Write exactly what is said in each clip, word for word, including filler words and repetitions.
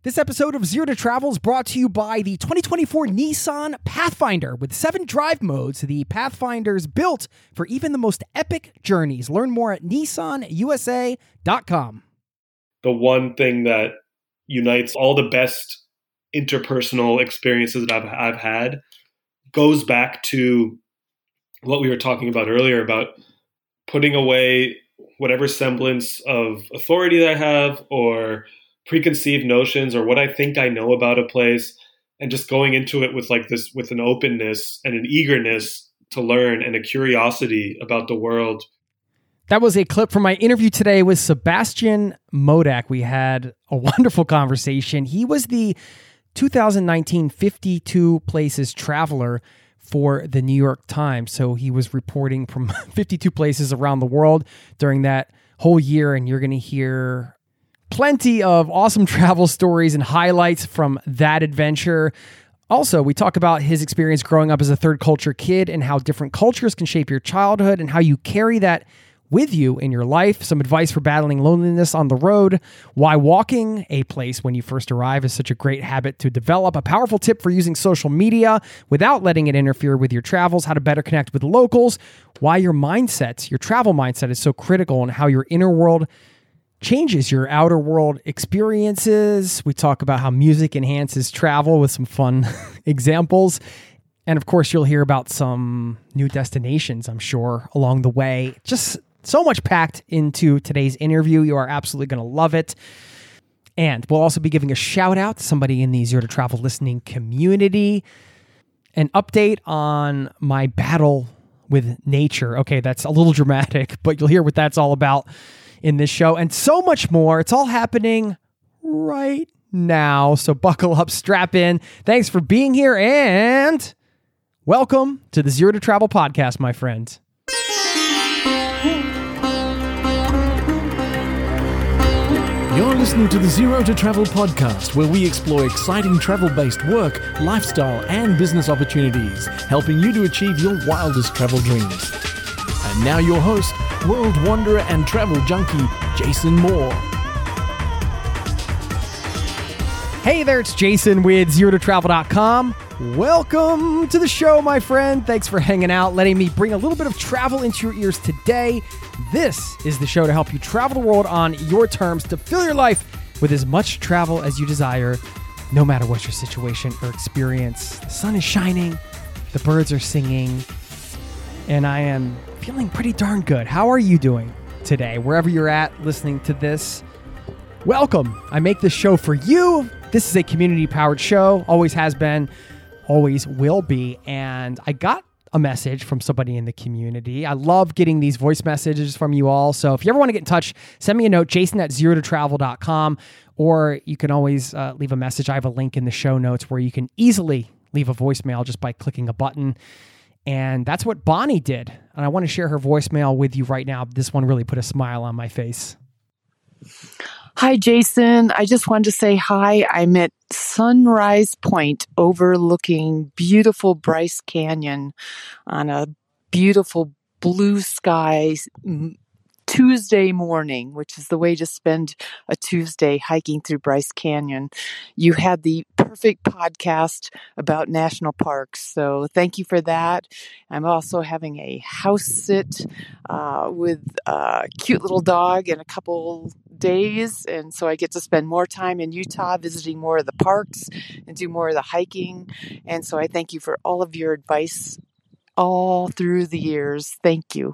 This episode of Zero to Travel is brought to you by the twenty twenty-four Nissan Pathfinder. With seven drive modes, the Pathfinder's built for even the most epic journeys. Learn more at nissan u s a dot com. The one thing that unites all the best interpersonal experiences that I've, I've had goes back to what we were talking about earlier about putting away whatever semblance of authority that I have or preconceived notions or what I think I know about a place, and just going into it with like this, with an openness and an eagerness to learn and a curiosity about the world. That was a clip from my interview today with Sebastian Modak. We had a wonderful conversation. He was the two thousand nineteen fifty-two Places Traveler for the New York Times. So he was reporting from fifty-two places around the world during that whole year, and you're going to hear plenty of awesome travel stories and highlights from that adventure. Also, we talk about his experience growing up as a third culture kid and how different cultures can shape your childhood and how you carry that with you in your life. Some advice for battling loneliness on the road, why walking a place when you first arrive is such a great habit to develop, a powerful tip for using social media without letting it interfere with your travels, how to better connect with locals, why your mindset, your travel mindset is so critical, and how your inner world changes your outer world experiences. We talk about how music enhances travel with some fun examples. And of course, you'll hear about some new destinations, I'm sure, along the way. Just so much packed into today's interview. You are absolutely going to love it. And we'll also be giving a shout out to somebody in the Zero to Travel listening community. An update on my battle with nature. Okay, that's a little dramatic, but you'll hear what that's all about in this show, and so much more. It's all happening right now. So buckle up, strap in. Thanks for being here, and welcome to the Zero to Travel podcast, my friend. You're listening to the Zero to Travel podcast, where we explore exciting travel-based work, lifestyle, and business opportunities, helping you to achieve your wildest travel dreams. And now your host, world wanderer and travel junkie, Jason Moore. Hey there, it's Jason with zero to travel dot com. Welcome to the show, my friend. Thanks for hanging out, letting me bring a little bit of travel into your ears today. This is the show to help you travel the world on your terms, to fill your life with as much travel as you desire, no matter what your situation or experience. The sun is shining, the birds are singing, and I am feeling pretty darn good. How are you doing today? Wherever you're at listening to this, welcome. I make this show for you. This is a community-powered show, always has been, always will be, and I got a message from somebody in the community. I love getting these voice messages from you all, so if you ever want to get in touch, send me a note, jason at zero to travel dot com, or you can always uh, leave a message. I have a link in the show notes where you can easily leave a voicemail just by clicking a button. And that's what Bonnie did. And I want to share her voicemail with you right now. This one really put a smile on my face. Hi, Jason. I just wanted to say hi. I'm at Sunrise Point overlooking beautiful Bryce Canyon on a beautiful blue sky Tuesday morning, which is the way to spend a Tuesday hiking through Bryce Canyon. You had the perfect podcast about national parks, so thank you for that. I'm also having a house sit uh, with a cute little dog in a couple days, and so I get to spend more time in Utah visiting more of the parks and do more of the hiking. And so I thank you for all of your advice all through the years. Thank you.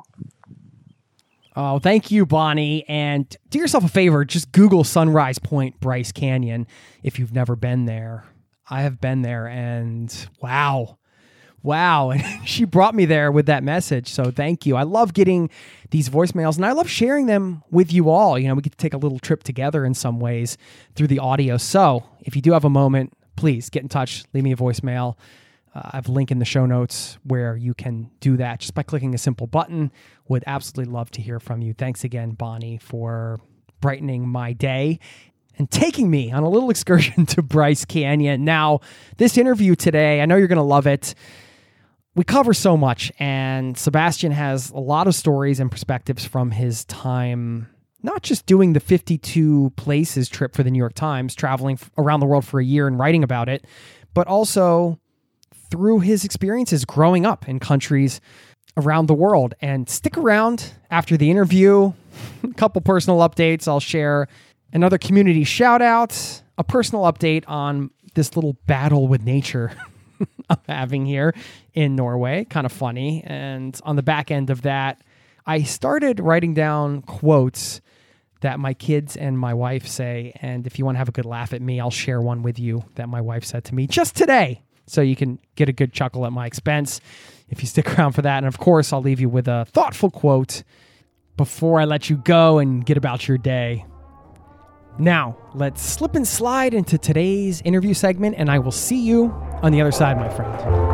Oh, thank you, Bonnie. And do yourself a favor, just Google Sunrise Point, Bryce Canyon, if you've never been there. I have been there, and wow. Wow. And she brought me there with that message, so thank you. I love getting these voicemails, and I love sharing them with you all. You know, we get to take a little trip together in some ways through the audio. So if you do have a moment, please get in touch, leave me a voicemail. Uh, I have a link in the show notes where you can do that just by clicking a simple button. Would absolutely love to hear from you. Thanks again, Bonnie, for brightening my day and taking me on a little excursion to Bryce Canyon. Now, this interview today, I know you're going to love it. We cover so much, and Sebastian has a lot of stories and perspectives from his time not just doing the fifty-two places trip for the New York Times, traveling around the world for a year and writing about it, but also through his experiences growing up in countries around the world. And stick around after the interview, a couple personal updates. I'll share another community shout out, a personal update on this little battle with nature I'm having here in Norway. Kind of funny. And on the back end of that, I started writing down quotes that my kids and my wife say. And if you want to have a good laugh at me, I'll share one with you that my wife said to me just today. So you can get a good chuckle at my expense if you stick around for that. And of course, I'll leave you with a thoughtful quote before I let you go and get about your day. Now, let's slip and slide into today's interview segment, and I will see you on the other side, my friend.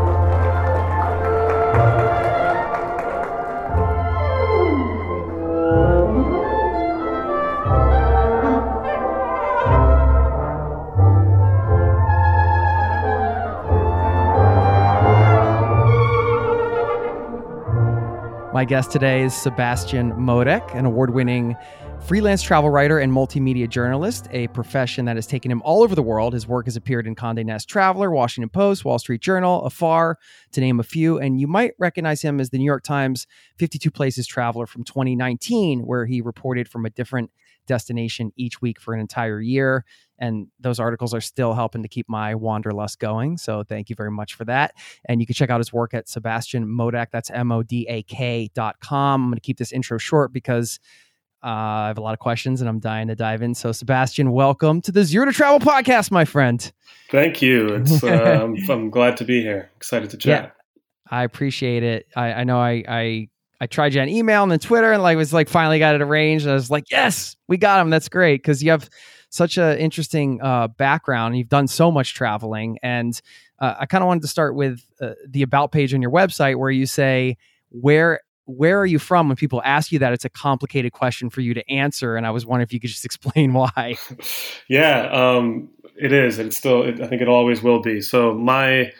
My guest today is Sebastian Modak, an award-winning freelance travel writer and multimedia journalist, a profession that has taken him all over the world. His work has appeared in Condé Nast Traveler, Washington Post, Wall Street Journal, Afar, to name a few. And you might recognize him as the New York Times fifty-two Places Traveler from twenty nineteen, where he reported from a different destination each week for an entire year. And those articles are still helping to keep my wanderlust going. So thank you very much for that. And you can check out his work at Sebastian Modak. That's M O D A K dot com. I'm going to keep this intro short because uh, I have a lot of questions and I'm dying to dive in. So Sebastian, welcome to the Zero to Travel podcast, my friend. Thank you. It's uh, I'm, I'm glad to be here. Excited to chat. Yeah, I appreciate it. I, I know I, I I tried you on email and then Twitter and like was like finally got it arranged. I was like, yes, we got him. That's great because you have such an interesting uh, background. You've done so much traveling. And uh, I kind of wanted to start with uh, the about page on your website where you say, where where are you from? When people ask you that, it's a complicated question for you to answer. And I was wondering if you could just explain why. yeah, um, it is. It's still, it, I think it always will be. So my,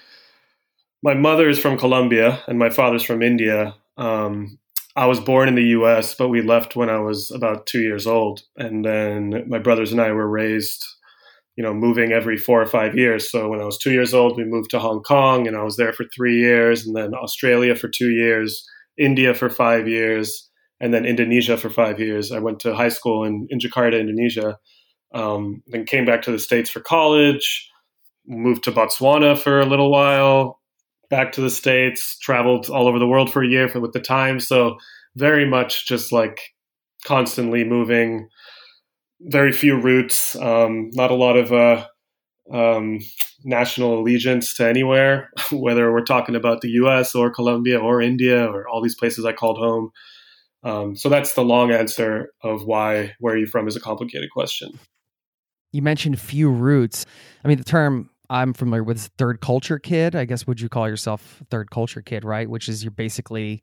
my mother is from Colombia and my father's from India. Um, I was born in the U S, but we left when I was about two years old. And then my brothers and I were raised, you know, moving every four or five years. So when I was two years old, we moved to Hong Kong and I was there for three years and then Australia for two years, India for five years, and then Indonesia for five years. I went to high school in, in Jakarta, Indonesia, um, then came back to the States for college, moved to Botswana for a little while, back to the States, traveled all over the world for a year for, with the Times. So very much just like constantly moving, very few roots, um, not a lot of uh, um, national allegiance to anywhere, whether we're talking about the U S or Colombia or India or all these places I called home. Um, so that's the long answer of why where are you from is a complicated question. You mentioned few roots. I mean, the term I'm familiar with is third culture kid. I guess, would you call yourself third culture kid, right? Which is you're basically,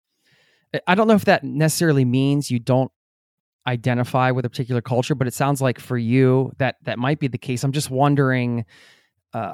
I don't know if that necessarily means you don't identify with a particular culture, but it sounds like for you that that might be the case. I'm just wondering uh,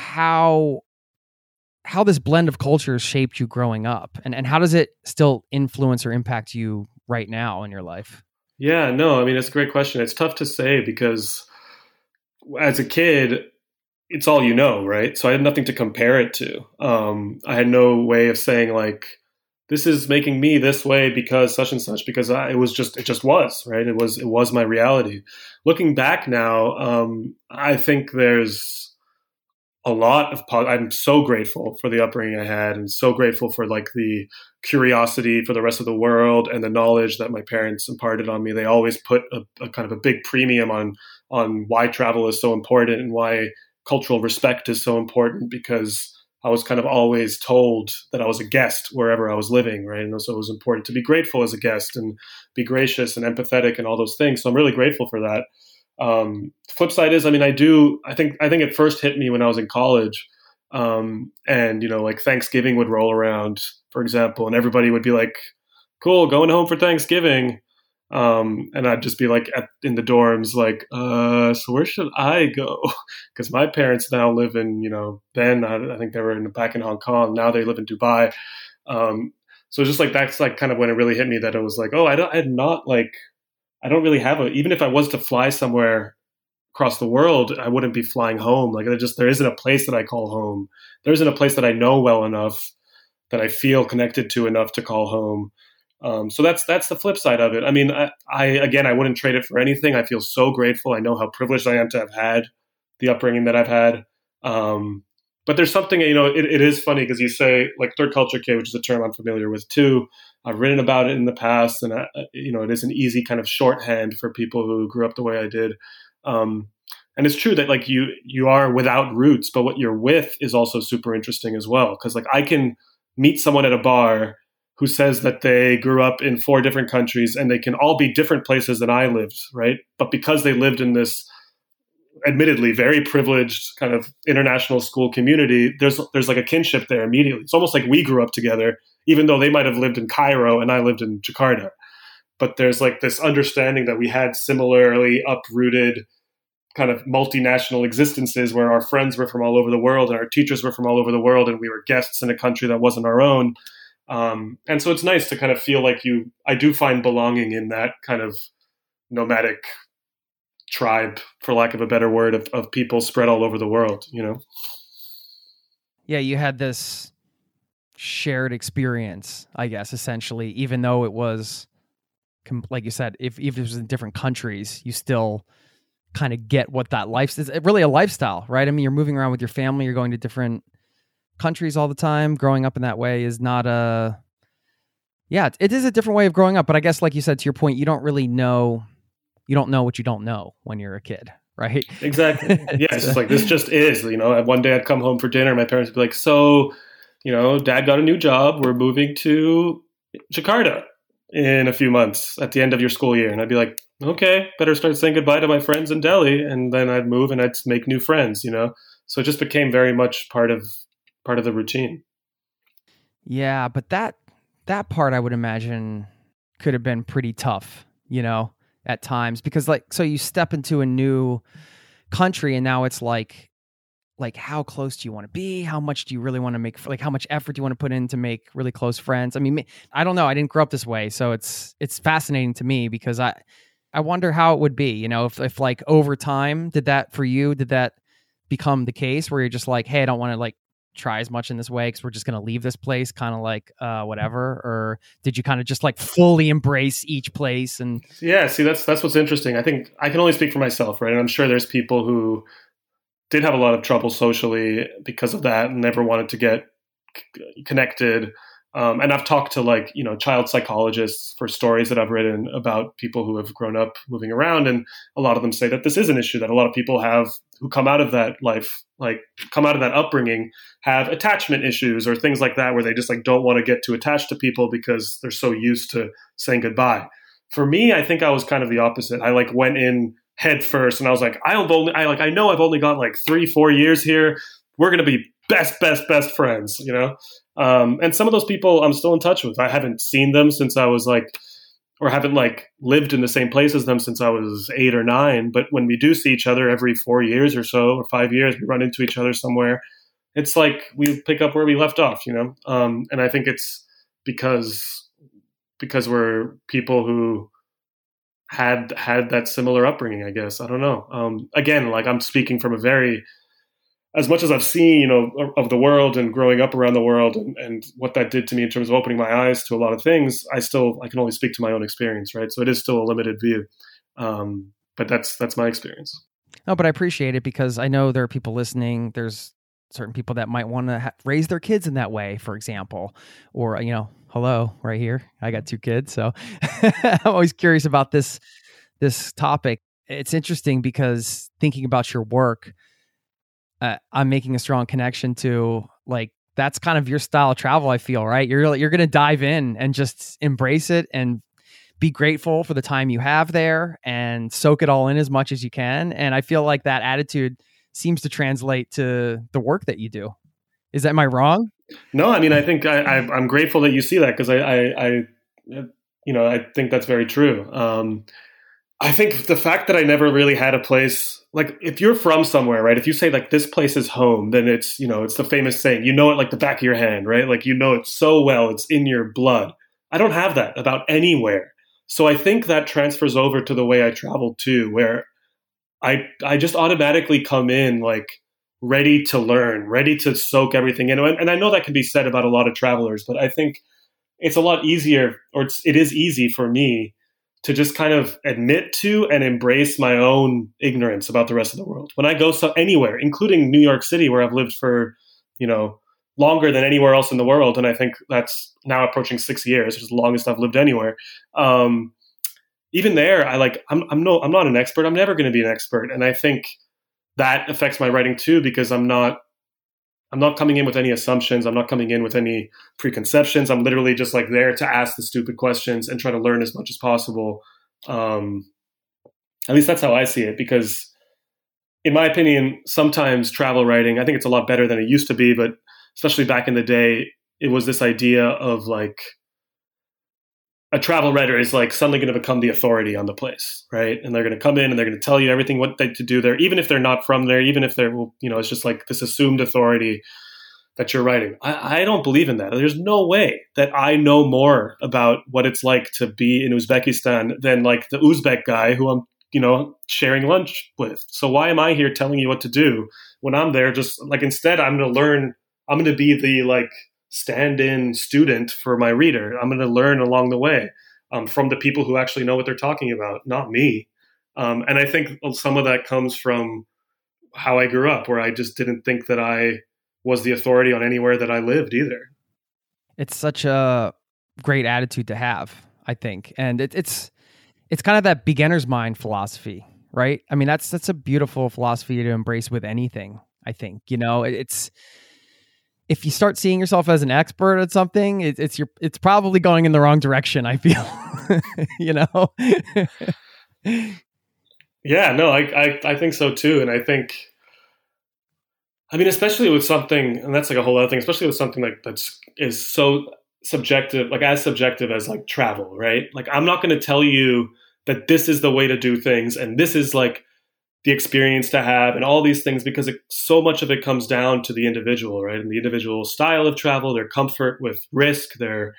how how this blend of cultures shaped you growing up, and and how does it still influence or impact you right now in your life? Yeah, no, I mean, it's a great question. It's tough to say because as a kid, it's all you know, right? So I had nothing to compare it to. Um, I had no way of saying like, this is making me this way because such and such, because I, it was just, it just was, right? It was, it was my reality. Looking back now, um, I think there's a lot of, I'm so grateful for the upbringing I had and so grateful for like the curiosity for the rest of the world and the knowledge that my parents imparted on me. They always put a, a kind of a big premium on, on why travel is so important and why cultural respect is so important, because I was kind of always told that I was a guest wherever I was living, right? And so it was important to be grateful as a guest and be gracious and empathetic and all those things. So I'm really grateful for that. Um, flip side is, I mean, I do, I think, I think it first hit me when I was in college. Um, and, you know, like Thanksgiving would roll around, for example, and everybody would be like, cool, going home for Thanksgiving. Um, and I'd just be like at, in the dorms, like, uh, so where should I go? Because my parents now live in, you know, then I, I think they were in, back in Hong Kong. Now they live in Dubai. Um, so just like, that's like kind of when it really hit me that it was like, oh, I, don't, I had not like I don't really have a, even if I was to fly somewhere across the world, I wouldn't be flying home. Like, there just, there isn't a place that I call home. There isn't a place that I know well enough, that I feel connected to enough to call home. Um, so that's, that's the flip side of it. I mean, I, I, again, I wouldn't trade it for anything. I feel so grateful. I know how privileged I am to have had the upbringing that I've had. Um, but there's something, you know, it, it is funny because you say, like, third culture kid, which is a term I'm familiar with too. I've written about it in the past, and I, you know, it is an easy kind of shorthand for people who grew up the way I did. Um, and it's true that, like, you, you are without roots, but what you're with is also super interesting as well. Cause, like, I can meet someone at a bar who says that they grew up in four different countries and they can all be different places than I lived, right? But because they lived in this admittedly very privileged kind of international school community, there's there's like a kinship there immediately. It's almost like we grew up together, even though they might have lived in Cairo and I lived in Jakarta. But there's like this understanding that we had similarly uprooted kind of multinational existences where our friends were from all over the world and our teachers were from all over the world, and we were guests in a country that wasn't our own. Um, and so it's nice to kind of feel like you, I do find belonging in that kind of nomadic tribe, for lack of a better word, of, of people spread all over the world, you know? Yeah, you had this shared experience, I guess, essentially, even though it was, like you said, if, if it was in different countries, you still kind of get what that life is. Really a lifestyle, right? I mean, you're moving around with your family, you're going to different countries all the time. Growing up in that way is not a, yeah, it is a different way of growing up. But I guess, like you said, to your point, you don't really know, you don't know what you don't know when you're a kid, right? Exactly. Yeah, it's just like, this just is, you know, one day I'd come home for dinner, my parents would be like, so, you know, Dad got a new job, we're moving to Jakarta in a few months at the end of your school year. And I'd be like, okay, better start saying goodbye to my friends in Delhi. And then I'd move and I'd make new friends, you know? So it just became very much part of, part of the routine. Yeah. But that, that part I would imagine could have been pretty tough, you know, at times, because, like, so you step into a new country and now it's like, like, how close do you want to be? How much do you really want to make, like, how much effort do you want to put in to make really close friends? I mean, I don't know. I didn't grow up this way. So it's, it's fascinating to me because I, I wonder how it would be, you know, if, if like over time, did that for you, did that become the case where you're just like, hey, I don't want to like try as much in this way because we're just going to leave this place, kind of like uh, whatever? Or did you kind of just like fully embrace each place? And yeah, see, that's, that's what's interesting. I think I can only speak for myself, right? And I'm sure there's people who did have a lot of trouble socially because of that and never wanted to get c- connected. Um, and I've talked to, like, you know, child psychologists for stories that I've written about people who have grown up moving around. And a lot of them say that this is an issue that a lot of people have who come out of that life, like come out of that upbringing, have attachment issues or things like that, where they just like don't want to get too attached to people because they're so used to saying goodbye. For me, I think I was kind of the opposite. I like went in head first and I was like, I've only, I like, I know I've only got like three, four years here. We're going to be best, best, best friends, you know? Um, and some of those people I'm still in touch with. I haven't seen them since I was like, or haven't like lived in the same place as them since I was eight or nine. But when we do see each other every four years or so, or five years, we run into each other somewhere. It's like we pick up where we left off, you know? Um, and I think it's because, because we're people who had, had that similar upbringing, I guess. I don't know. Um, again, like I'm speaking from a very, as much as I've seen, you know, of the world and growing up around the world and, and what that did to me in terms of opening my eyes to a lot of things, I still, I can only speak to my own experience, right? So it is still a limited view. Um, but that's, that's my experience. No, but I appreciate it because I know there are people listening. There's certain people that might want to ha- raise their kids in that way, for example, or, you know, hello, right here. I got two kids. So I'm always curious about this, this topic. It's interesting because thinking about your work, Uh, I'm making a strong connection to, like, that's kind of your style of travel, I feel, right? You're you're going to dive in and just embrace it and be grateful for the time you have there and soak it all in as much as you can. And I feel like that attitude seems to translate to the work that you do. Is that, am I wrong? No, I mean, I think I, I, I'm grateful that you see that because I, I, I, you know, I think that's very true. Um, I think the fact that I never really had a place, like if you're from somewhere, right? If you say like this place is home, then it's, you know, it's the famous saying, you know it like the back of your hand, right? Like, you know it so well, it's in your blood. I don't have that about anywhere. So I think that transfers over to the way I travel too, where I I just automatically come in like ready to learn, ready to soak everything in. And, and I know that can be said about a lot of travelers, but I think it's a lot easier, or it's, it is easy for me to just kind of admit to and embrace my own ignorance about the rest of the world. When I go so anywhere, including New York City, where I've lived for, you know, longer than anywhere else in the world, and I think that's now approaching six years, which is the longest I've lived anywhere. Um, even there, I like I'm I'm no I'm not an expert. I'm never going to be an expert, and I think that affects my writing too, because I'm not I'm not coming in with any assumptions. I'm not coming in with any preconceptions. I'm literally just like there to ask the stupid questions and try to learn as much as possible. Um, at least that's how I see it, because in my opinion, sometimes travel writing, I think it's a lot better than it used to be, but especially back in the day, it was this idea of like a travel writer is like suddenly going to become the authority on the place, right? And they're going to come in and they're going to tell you everything what they to do there, even if they're not from there, even if they're, you know, it's just like this assumed authority that you're writing. I, I don't believe in that. There's no way that I know more about what it's like to be in Uzbekistan than like the Uzbek guy who I'm, you know, sharing lunch with. So why am I here telling you what to do when I'm there? Just like, instead, I'm going to learn, I'm going to be the like stand-in student for my reader. I'm going to learn along the way um, from the people who actually know what they're talking about, not me. Um, and I think some of that comes from how I grew up, where I just didn't think that I was the authority on anywhere that I lived either. It's such a great attitude to have, I think. And it, it's it's kind of that beginner's mind philosophy, right? I mean, that's that's a beautiful philosophy to embrace with anything, I think. You know, it, it's if you start seeing yourself as an expert at something, it, it's your it's probably going in the wrong direction, I feel. You know? Yeah, no, I, I I think so too. And I think, I mean, especially with something, and that's like a whole other thing, especially with something like that's is so subjective, like as subjective as like travel, right? Like, I'm not going to tell you that this is the way to do things and this is like the experience to have and all these things, because it, so much of it comes down to the individual, right? And the individual style of travel, their comfort with risk, their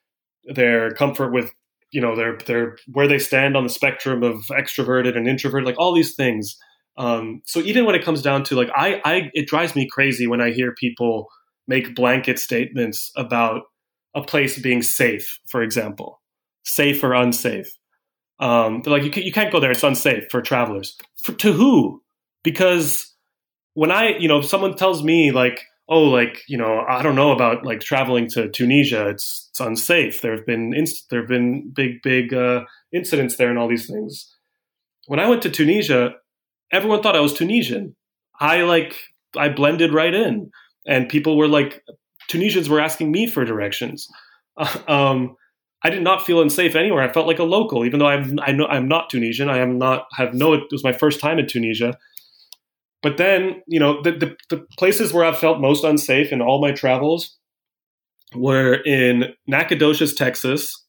their comfort with, you know, their their where they stand on the spectrum of extroverted and introverted, like all these things. Um, so even when it comes down to like, I, I, it drives me crazy when I hear people make blanket statements about a place being safe, for example, safe or unsafe. Um, they're like, you, can, you can't go there. It's unsafe for travelers. For, to who? Because when I, you know, if someone tells me like, oh, like, you know, I don't know about like traveling to Tunisia, it's, it's unsafe. There have been, inst- there have been big, big uh, incidents there and all these things. When I went to Tunisia, everyone thought I was Tunisian. I like, I blended right in, and people were like, Tunisians were asking me for directions. Uh, um, I did not feel unsafe anywhere. I felt like a local, even though I'm, I know I'm not Tunisian. I am not, have no, it was my first time in Tunisia. But then, you know, the, the, the places where I've felt most unsafe in all my travels were in Nacogdoches, Texas,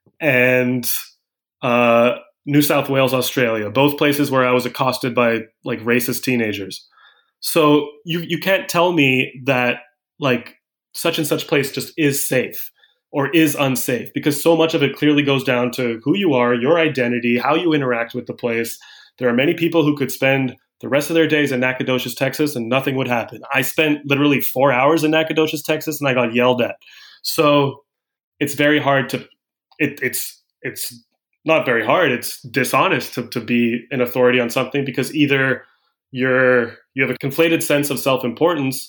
and uh, New South Wales, Australia, both places where I was accosted by like racist teenagers. So you, you can't tell me that like such and such place just is safe or is unsafe, because so much of it clearly goes down to who you are, your identity, how you interact with the place. There are many people who could spend the rest of their days in Nacogdoches, Texas, and nothing would happen. I spent literally four hours in Nacogdoches, Texas, and I got yelled at. So it's very hard to, it, it's, it's not very hard. It's dishonest to, to be an authority on something, because either you're, you have a conflated sense of self-importance,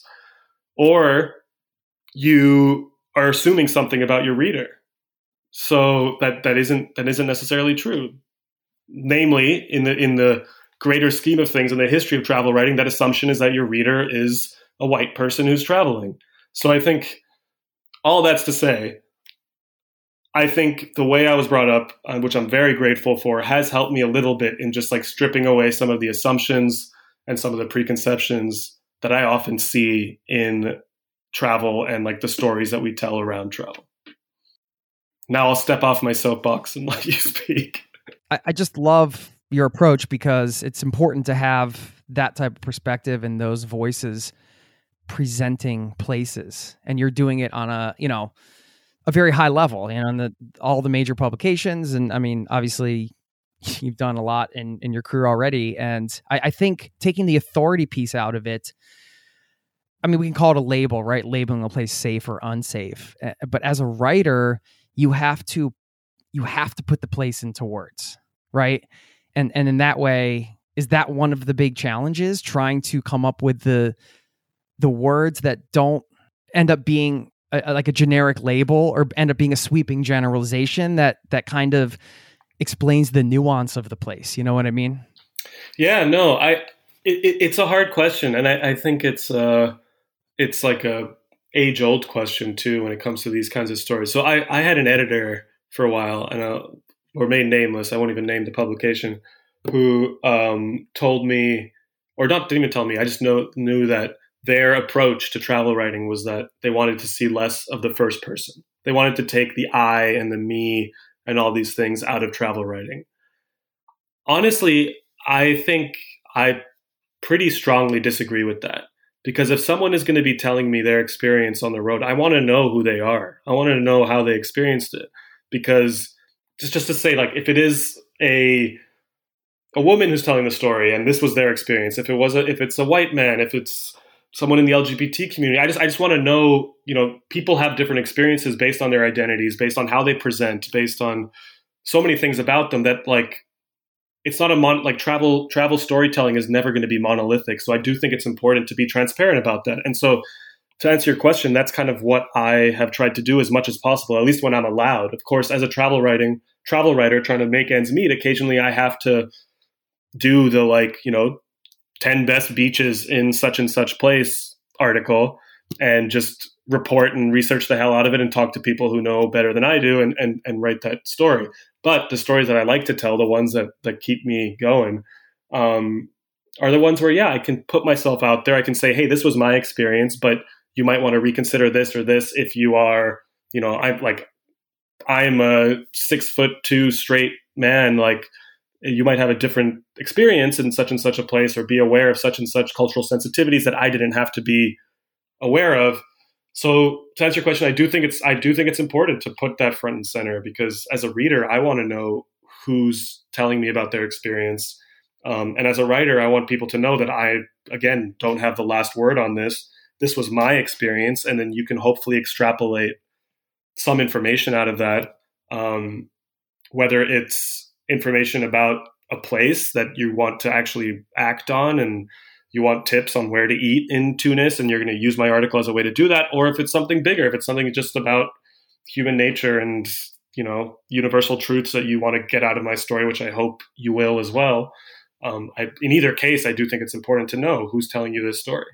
or you are assuming something about your reader. So that, that isn't, that isn't necessarily true. Namely, in the, in the greater scheme of things, in the history of travel writing, that assumption is that your reader is a white person who's traveling. So I think all that's to say, I think the way I was brought up, uh, which I'm very grateful for, has helped me a little bit in just like stripping away some of the assumptions and some of the preconceptions that I often see in travel and like the stories that we tell around travel. Now I'll step off my soapbox and let you speak. I, I just love your approach, because it's important to have that type of perspective and those voices presenting places, and you're doing it on a, you know, a very high level, you know, in the all the major publications. And I mean, obviously, you've done a lot in in your career already. And I, I think taking the authority piece out of it, I mean, we can call it a label, right? Labeling a place safe or unsafe. Uh, But as a writer, you have to you have to put the place into words, right? And and in that way, is that one of the big challenges, trying to come up with the the words that don't end up being a, a- like a generic label or end up being a sweeping generalization that that kind of explains the nuance of the place. You know what I mean? Yeah, no, I it, it, it's a hard question, and I, I think it's uh it's like a age old question too when it comes to these kinds of stories. So I I had an editor for a while, and uh, remain nameless. I won't even name the publication, who um, told me, or not didn't even tell me. I just know knew that their approach to travel writing was that they wanted to see less of the first person. They wanted to take the I and the me and all these things out of travel writing. Honestly, I think I pretty strongly disagree with that. Because if someone is going to be telling me their experience on the road, I want to know who they are. I want to know how they experienced it. Because just, just to say, like, if it is a a woman who's telling the story and this was their experience, if it was a, if it's a white man, if it's someone in the L G B T community, I just I just want to know, you know, people have different experiences based on their identities, based on how they present, based on so many things about them that, like, it's not a mon like travel travel storytelling is never going to be monolithic. So I do think it's important to be transparent about that. And so to answer your question, that's kind of what I have tried to do as much as possible, at least when I'm allowed. Of course, as a travel writing travel writer trying to make ends meet, occasionally I have to do the, like, you know, ten best beaches in such and such place article and just report and research the hell out of it and talk to people who know better than I do and, and, and write that story. But the stories that I like to tell, the ones that, that keep me going, um, are the ones where, yeah, I can put myself out there. I can say, hey, this was my experience, but you might want to reconsider this or this if you are, you know, I'm like, I'm a six foot two straight man. Like, you might have a different experience in such and such a place, or be aware of such and such cultural sensitivities that I didn't have to be aware of. So to answer your question, I do think it's I do think it's important to put that front and center, because as a reader, I want to know who's telling me about their experience. Um, and as a writer, I want people to know that I, again, don't have the last word on this. This was my experience. And then you can hopefully extrapolate some information out of that, um, whether it's information about a place that you want to actually act on and you want tips on where to eat in Tunis, and you're going to use my article as a way to do that. Or if it's something bigger, if it's something just about human nature and, you know, universal truths that you want to get out of my story, which I hope you will as well. Um, I, in either case, I do think it's important to know who's telling you this story.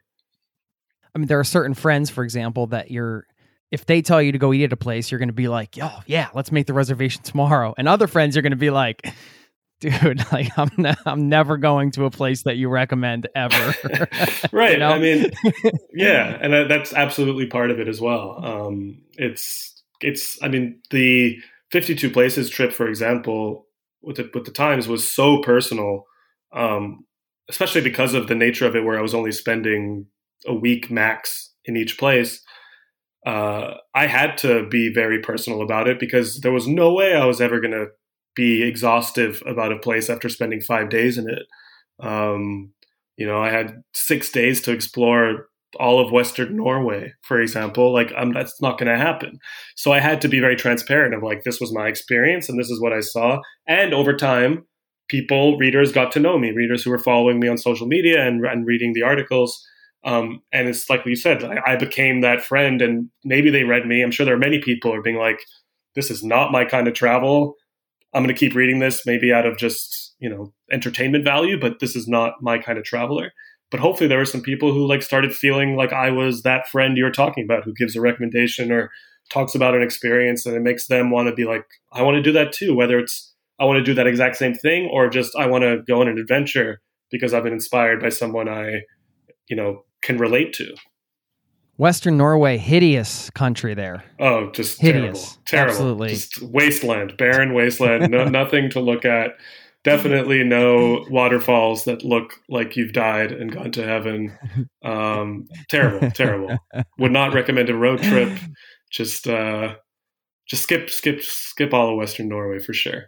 I mean, there are certain friends, for example, that you're, if they tell you to go eat at a place, you're going to be like, oh yeah, let's make the reservation tomorrow. And other friends, you're going to be like, dude, like I'm, ne- I'm never going to a place that you recommend ever. Right. You know? I mean, yeah. And that, that's absolutely part of it as well. Um, it's, it's, I mean, the fifty-two places trip, for example, with the, with the Times was so personal, um, especially because of the nature of it, where I was only spending a week max in each place. Uh, I had to be very personal about it, because there was no way I was ever going to be exhaustive about a place after spending five days in it. Um, you know, I had six days to explore all of Western Norway, for example. Like, um, that's not going to happen. So I had to be very transparent of, like, this was my experience and this is what I saw. And over time, people, readers got to know me, readers who were following me on social media and, and reading the articles. Um, and it's like you said, I, I became that friend, and maybe they read me. I'm sure there are many people who are being like, this is not my kind of travel. I'm going to keep reading this, maybe out of just, you know, entertainment value, but this is not my kind of traveler. But hopefully there were some people who, like, started feeling like I was that friend you're talking about, who gives a recommendation or talks about an experience, and it makes them want to be like, I want to do that too. Whether it's, I want to do that exact same thing, or just I want to go on an adventure because I've been inspired by someone I, you know, can relate to. Western Norway, hideous country there. Oh, just hideous. terrible. Terrible. Absolutely. Just wasteland, barren wasteland, no, nothing to look at. Definitely no waterfalls that look like you've died and gone to heaven. Um, terrible, terrible. Would not recommend a road trip. Just, uh, just skip, skip, skip all of Western Norway for sure.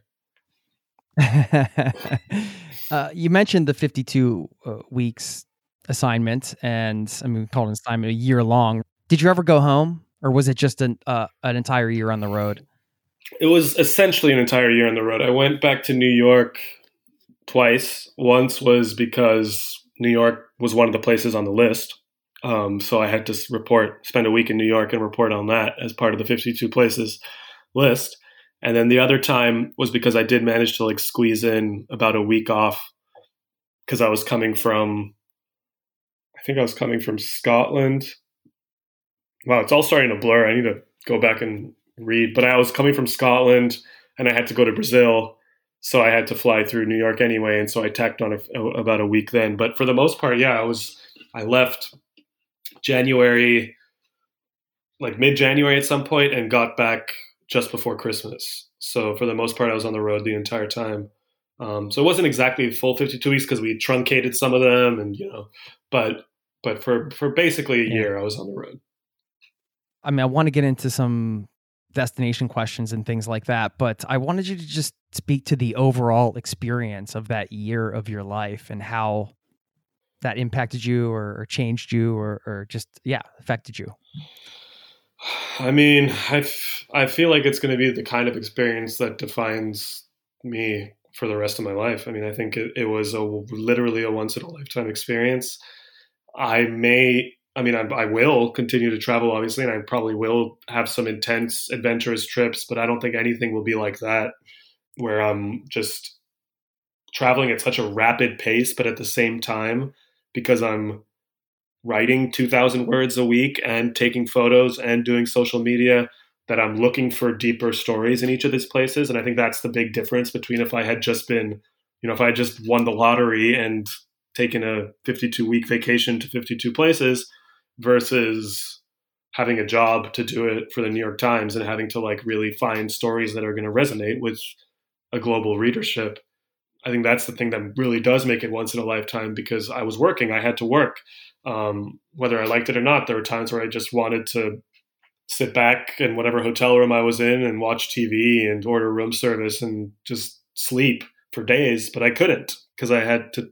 uh, you mentioned the fifty-two uh, weeks assignment, and I mean, we call it an assignment a year long. Did you ever go home, or was it just an uh, an entire year on the road? It was essentially an entire year on the road. I went back to New York twice. Once was because New York was one of the places on the list. Um, so I had to report, spend a week in New York and report on that as part of the fifty-two places list. And then the other time was because I did manage to like squeeze in about a week off because I was coming from, I think I was coming from Scotland. Wow, it's all starting to blur. I need to go back and read, but I was coming from Scotland and I had to go to Brazil. So I had to fly through New York anyway. And so I tacked on a, a, about a week then. But for the most part, yeah, I was, I left January, like mid-January at some point, and got back just before Christmas. So for the most part, I was on the road the entire time. Um, so it wasn't exactly full fifty-two weeks because we truncated some of them, and you know, but but for for basically a year, I was on the road. I mean, I want to get into some destination questions and things like that, but I wanted you to just speak to the overall experience of that year of your life and how that impacted you or, or changed you or, or just, yeah, affected you. I mean, I, f- I feel like it's going to be the kind of experience that defines me for the rest of my life. I mean, I think it, it was a literally a once in a lifetime experience. I may, I mean, I, I will continue to travel, obviously, and I probably will have some intense, adventurous trips, but I don't think anything will be like that, where I'm just traveling at such a rapid pace, but at the same time, because I'm writing two thousand words a week and taking photos and doing social media, that I'm looking for deeper stories in each of these places. And I think that's the big difference between if I had just been, you know, if I had just won the lottery and taken a fifty-two week vacation to fifty-two places versus having a job to do it for the New York Times and having to like really find stories that are going to resonate with a global readership. I think that's the thing that really does make it once in a lifetime, because I was working, I had to work. Um, whether I liked it or not, there were times where I just wanted to sit back in whatever hotel room I was in and watch T V and order room service and just sleep for days, but I couldn't because I had to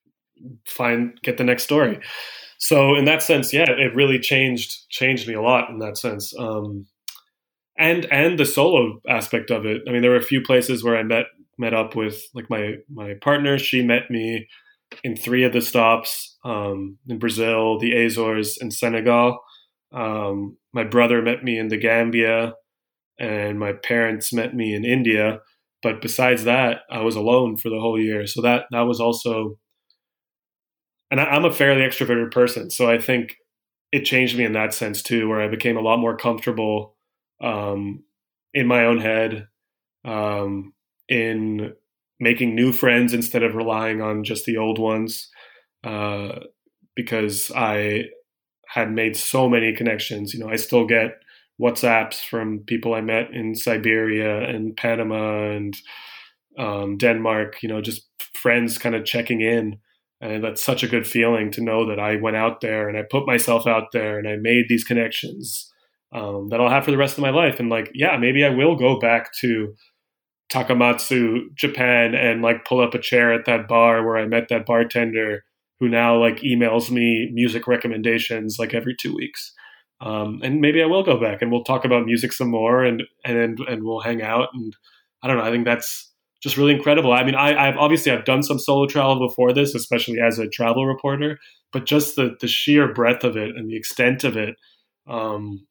find, get the next story. So in that sense, yeah, it really changed, changed me a lot in that sense. Um, and, and the solo aspect of it. I mean, there were a few places where I met, met up with like my, my partner. She met me in three of the stops, um, in Brazil, the Azores, and Senegal. Um, my brother met me in the Gambia, and my parents met me in India. But besides that, I was alone for the whole year. So that, that was also, and I, I'm a fairly extroverted person. So I think it changed me in that sense too, where I became a lot more comfortable, um, in my own head, um, in making new friends instead of relying on just the old ones, uh, because I had made so many connections. You know, I still get WhatsApps from people I met in Siberia and Panama and um, Denmark, you know, just friends kind of checking in. And that's such a good feeling to know that I went out there and I put myself out there and I made these connections um, that I'll have for the rest of my life. And like, yeah, maybe I will go back to Takamatsu, Japan, and like pull up a chair at that bar where I met that bartender who now like emails me music recommendations like every two weeks. Um, and maybe I will go back and we'll talk about music some more and, and, and we'll hang out. And I don't know, I think that's just really incredible. I mean, I, I've obviously I've done some solo travel before this, especially as a travel reporter, but just the, the sheer breadth of it and the extent of it, um,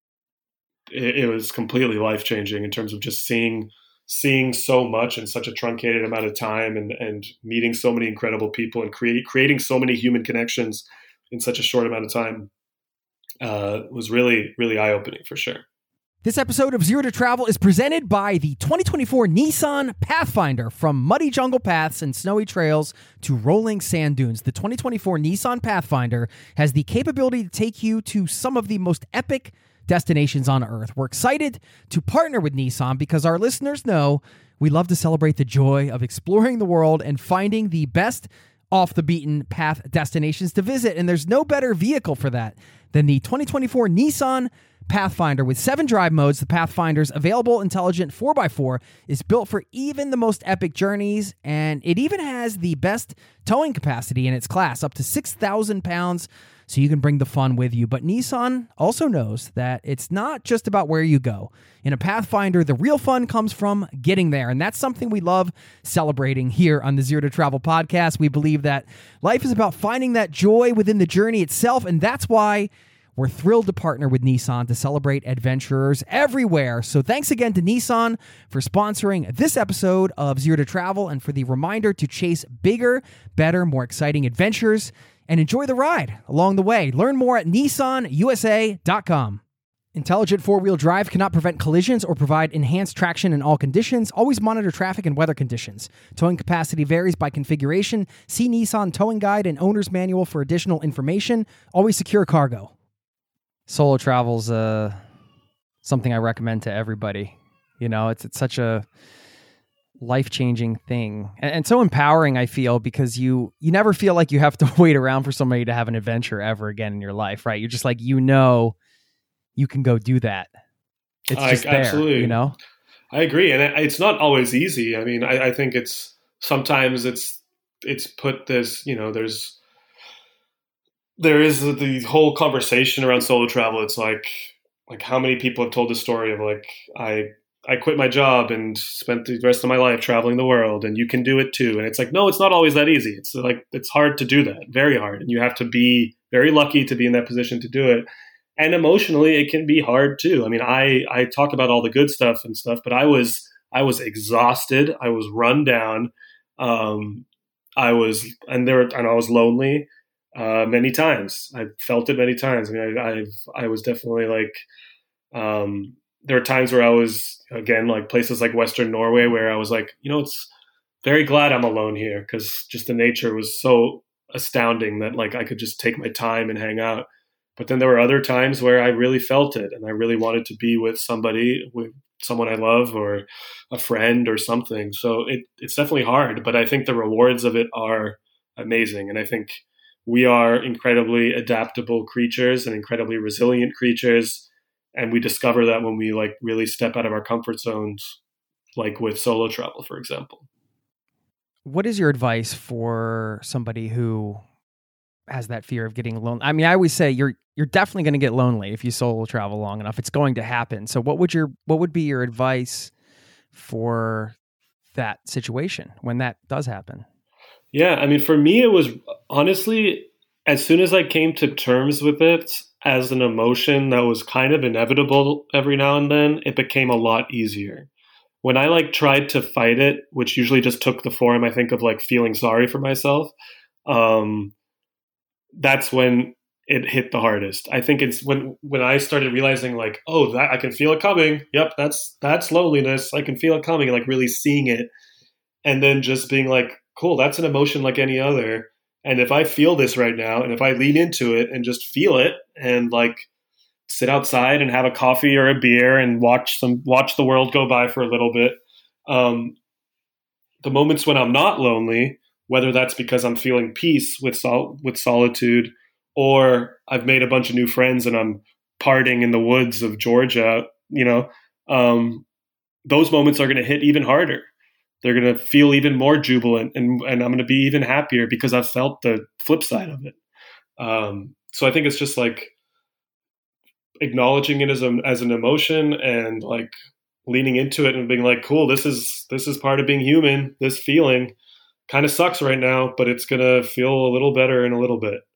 it, it was completely life-changing in terms of just seeing seeing so much in such a truncated amount of time and, and meeting so many incredible people and create, creating so many human connections in such a short amount of time uh, was really, really eye-opening for sure. This episode of Zero to Travel is presented by the twenty twenty-four Nissan Pathfinder. From muddy jungle paths and snowy trails to rolling sand dunes, the twenty twenty-four Nissan Pathfinder has the capability to take you to some of the most epic destinations on Earth. We're excited to partner with Nissan because our listeners know we love to celebrate the joy of exploring the world and finding the best off the beaten path destinations to visit. And there's no better vehicle for that than the twenty twenty-four Nissan Pathfinder. With seven drive modes, the Pathfinder's available intelligent four by four is built for even the most epic journeys, and it even has the best towing capacity in its class, up to six thousand pounds, so you can bring the fun with you. But Nissan also knows that it's not just about where you go. In a Pathfinder, the real fun comes from getting there, and that's something we love celebrating here on the Zero to Travel podcast. We believe that life is about finding that joy within the journey itself, and that's why we're thrilled to partner with Nissan to celebrate adventurers everywhere. So thanks again to Nissan for sponsoring this episode of Zero to Travel and for the reminder to chase bigger, better, more exciting adventures and enjoy the ride along the way. Learn more at nissan u s a dot com. Intelligent four-wheel drive cannot prevent collisions or provide enhanced traction in all conditions. Always monitor traffic and weather conditions. Towing capacity varies by configuration. See Nissan Towing Guide and Owner's Manual for additional information. Always secure cargo. Solo travel's uh, something I recommend to everybody. You know, it's it's such a life-changing thing and, and so empowering, I feel, because you you never feel like you have to wait around for somebody to have an adventure ever again in your life, right? You're just like, you know, you can go do that. It's I, just there, absolutely. You know? I agree. And it, it's not always easy. I mean, I, I think it's sometimes it's it's put this, you know, there's there is the whole conversation around solo travel. It's like like how many people have told the story of like, I I quit my job and spent the rest of my life traveling the world, and you can do it too. And it's like, no, it's not always that easy. It's like, it's hard to do that, very hard. And you have to be very lucky to be in that position to do it. And emotionally, it can be hard too. I mean, I, I talk about all the good stuff and stuff, but I was, I was exhausted. I was run down. Um, I was, and there, and I was lonely, uh, many times. I felt it many times. I mean, I, I, I was definitely like, um, there were times where I was, again, like places like Western Norway, where I was like, you know, it's very glad I'm alone here, because just the nature was so astounding that like I could just take my time and hang out. But then there were other times where I really felt it, and I really wanted to be with somebody, with someone I love, or a friend or something. So it, it's definitely hard, but I think the rewards of it are amazing. And I think we are incredibly adaptable creatures and incredibly resilient creatures. And we discover that when we like really step out of our comfort zones, like with solo travel, for example. What is your advice for somebody who has that fear of getting lonely? I mean, I always say you're you're definitely going to get lonely if you solo travel long enough. It's going to happen. So what would your what would be your advice for that situation when that does happen? Yeah, I mean, for me, it was honestly, as soon as I came to terms with it as an emotion that was kind of inevitable every now and then, it became a lot easier. When I like tried to fight it, which usually just took the form, I think, of like feeling sorry for myself, um, that's when it hit the hardest. I think it's when when I started realizing like, oh, that I can feel it coming. Yep, that's that's loneliness. I can feel it coming, and like really seeing it, and then just being like, cool, that's an emotion like any other. And if I feel this right now, and if I lean into it and just feel it, and like sit outside and have a coffee or a beer and watch some watch the world go by for a little bit, um, the moments when I'm not lonely, whether that's because I'm feeling peace with sol- with solitude, or I've made a bunch of new friends and I'm partying in the woods of Georgia, you know, um, those moments are going to hit even harder. They're going to feel even more jubilant, and, and I'm going to be even happier because I've felt the flip side of it. Um, so I think it's just like acknowledging it as, a, as an emotion, and like leaning into it and being like, cool, this is, this is part of being human. This feeling kind of sucks right now, but it's going to feel a little better in a little bit.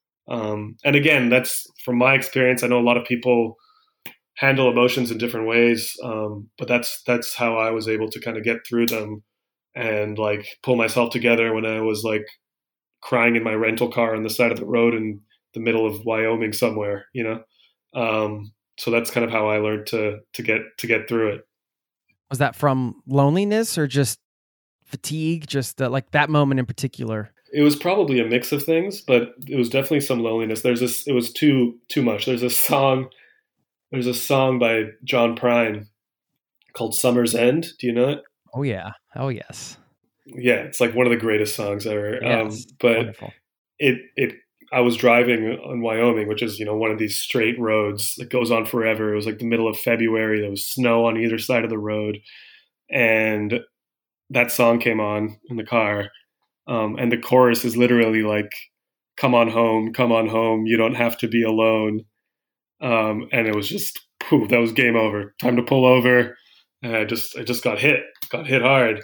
Um, and again, that's from my experience. I know a lot of people handle emotions in different ways. Um, but that's, that's how I was able to kind of get through them and like pull myself together when I was like crying in my rental car on the side of the road in the middle of Wyoming somewhere, you know? Um, so that's kind of how I learned to, to get, to get through it. Was that from loneliness or just fatigue? Just uh, like that moment in particular? It was probably a mix of things, but it was definitely some loneliness. There's this, it was too, too much. There's a song, there's a song by John Prine called Summer's End. Do you know it? Oh yeah. Oh yes. Yeah. It's like one of the greatest songs ever. Yes. Um, but Wonderful. it, it I was driving in Wyoming, which is, you know, one of these straight roads that goes on forever. It was like the middle of February. There was snow on either side of the road. And that song came on in the car. Um, and the chorus is literally like, come on home, come on home. You don't have to be alone. Um, and it was just, poof, that was game over. Time to pull over. And I just, I just got hit, got hit hard.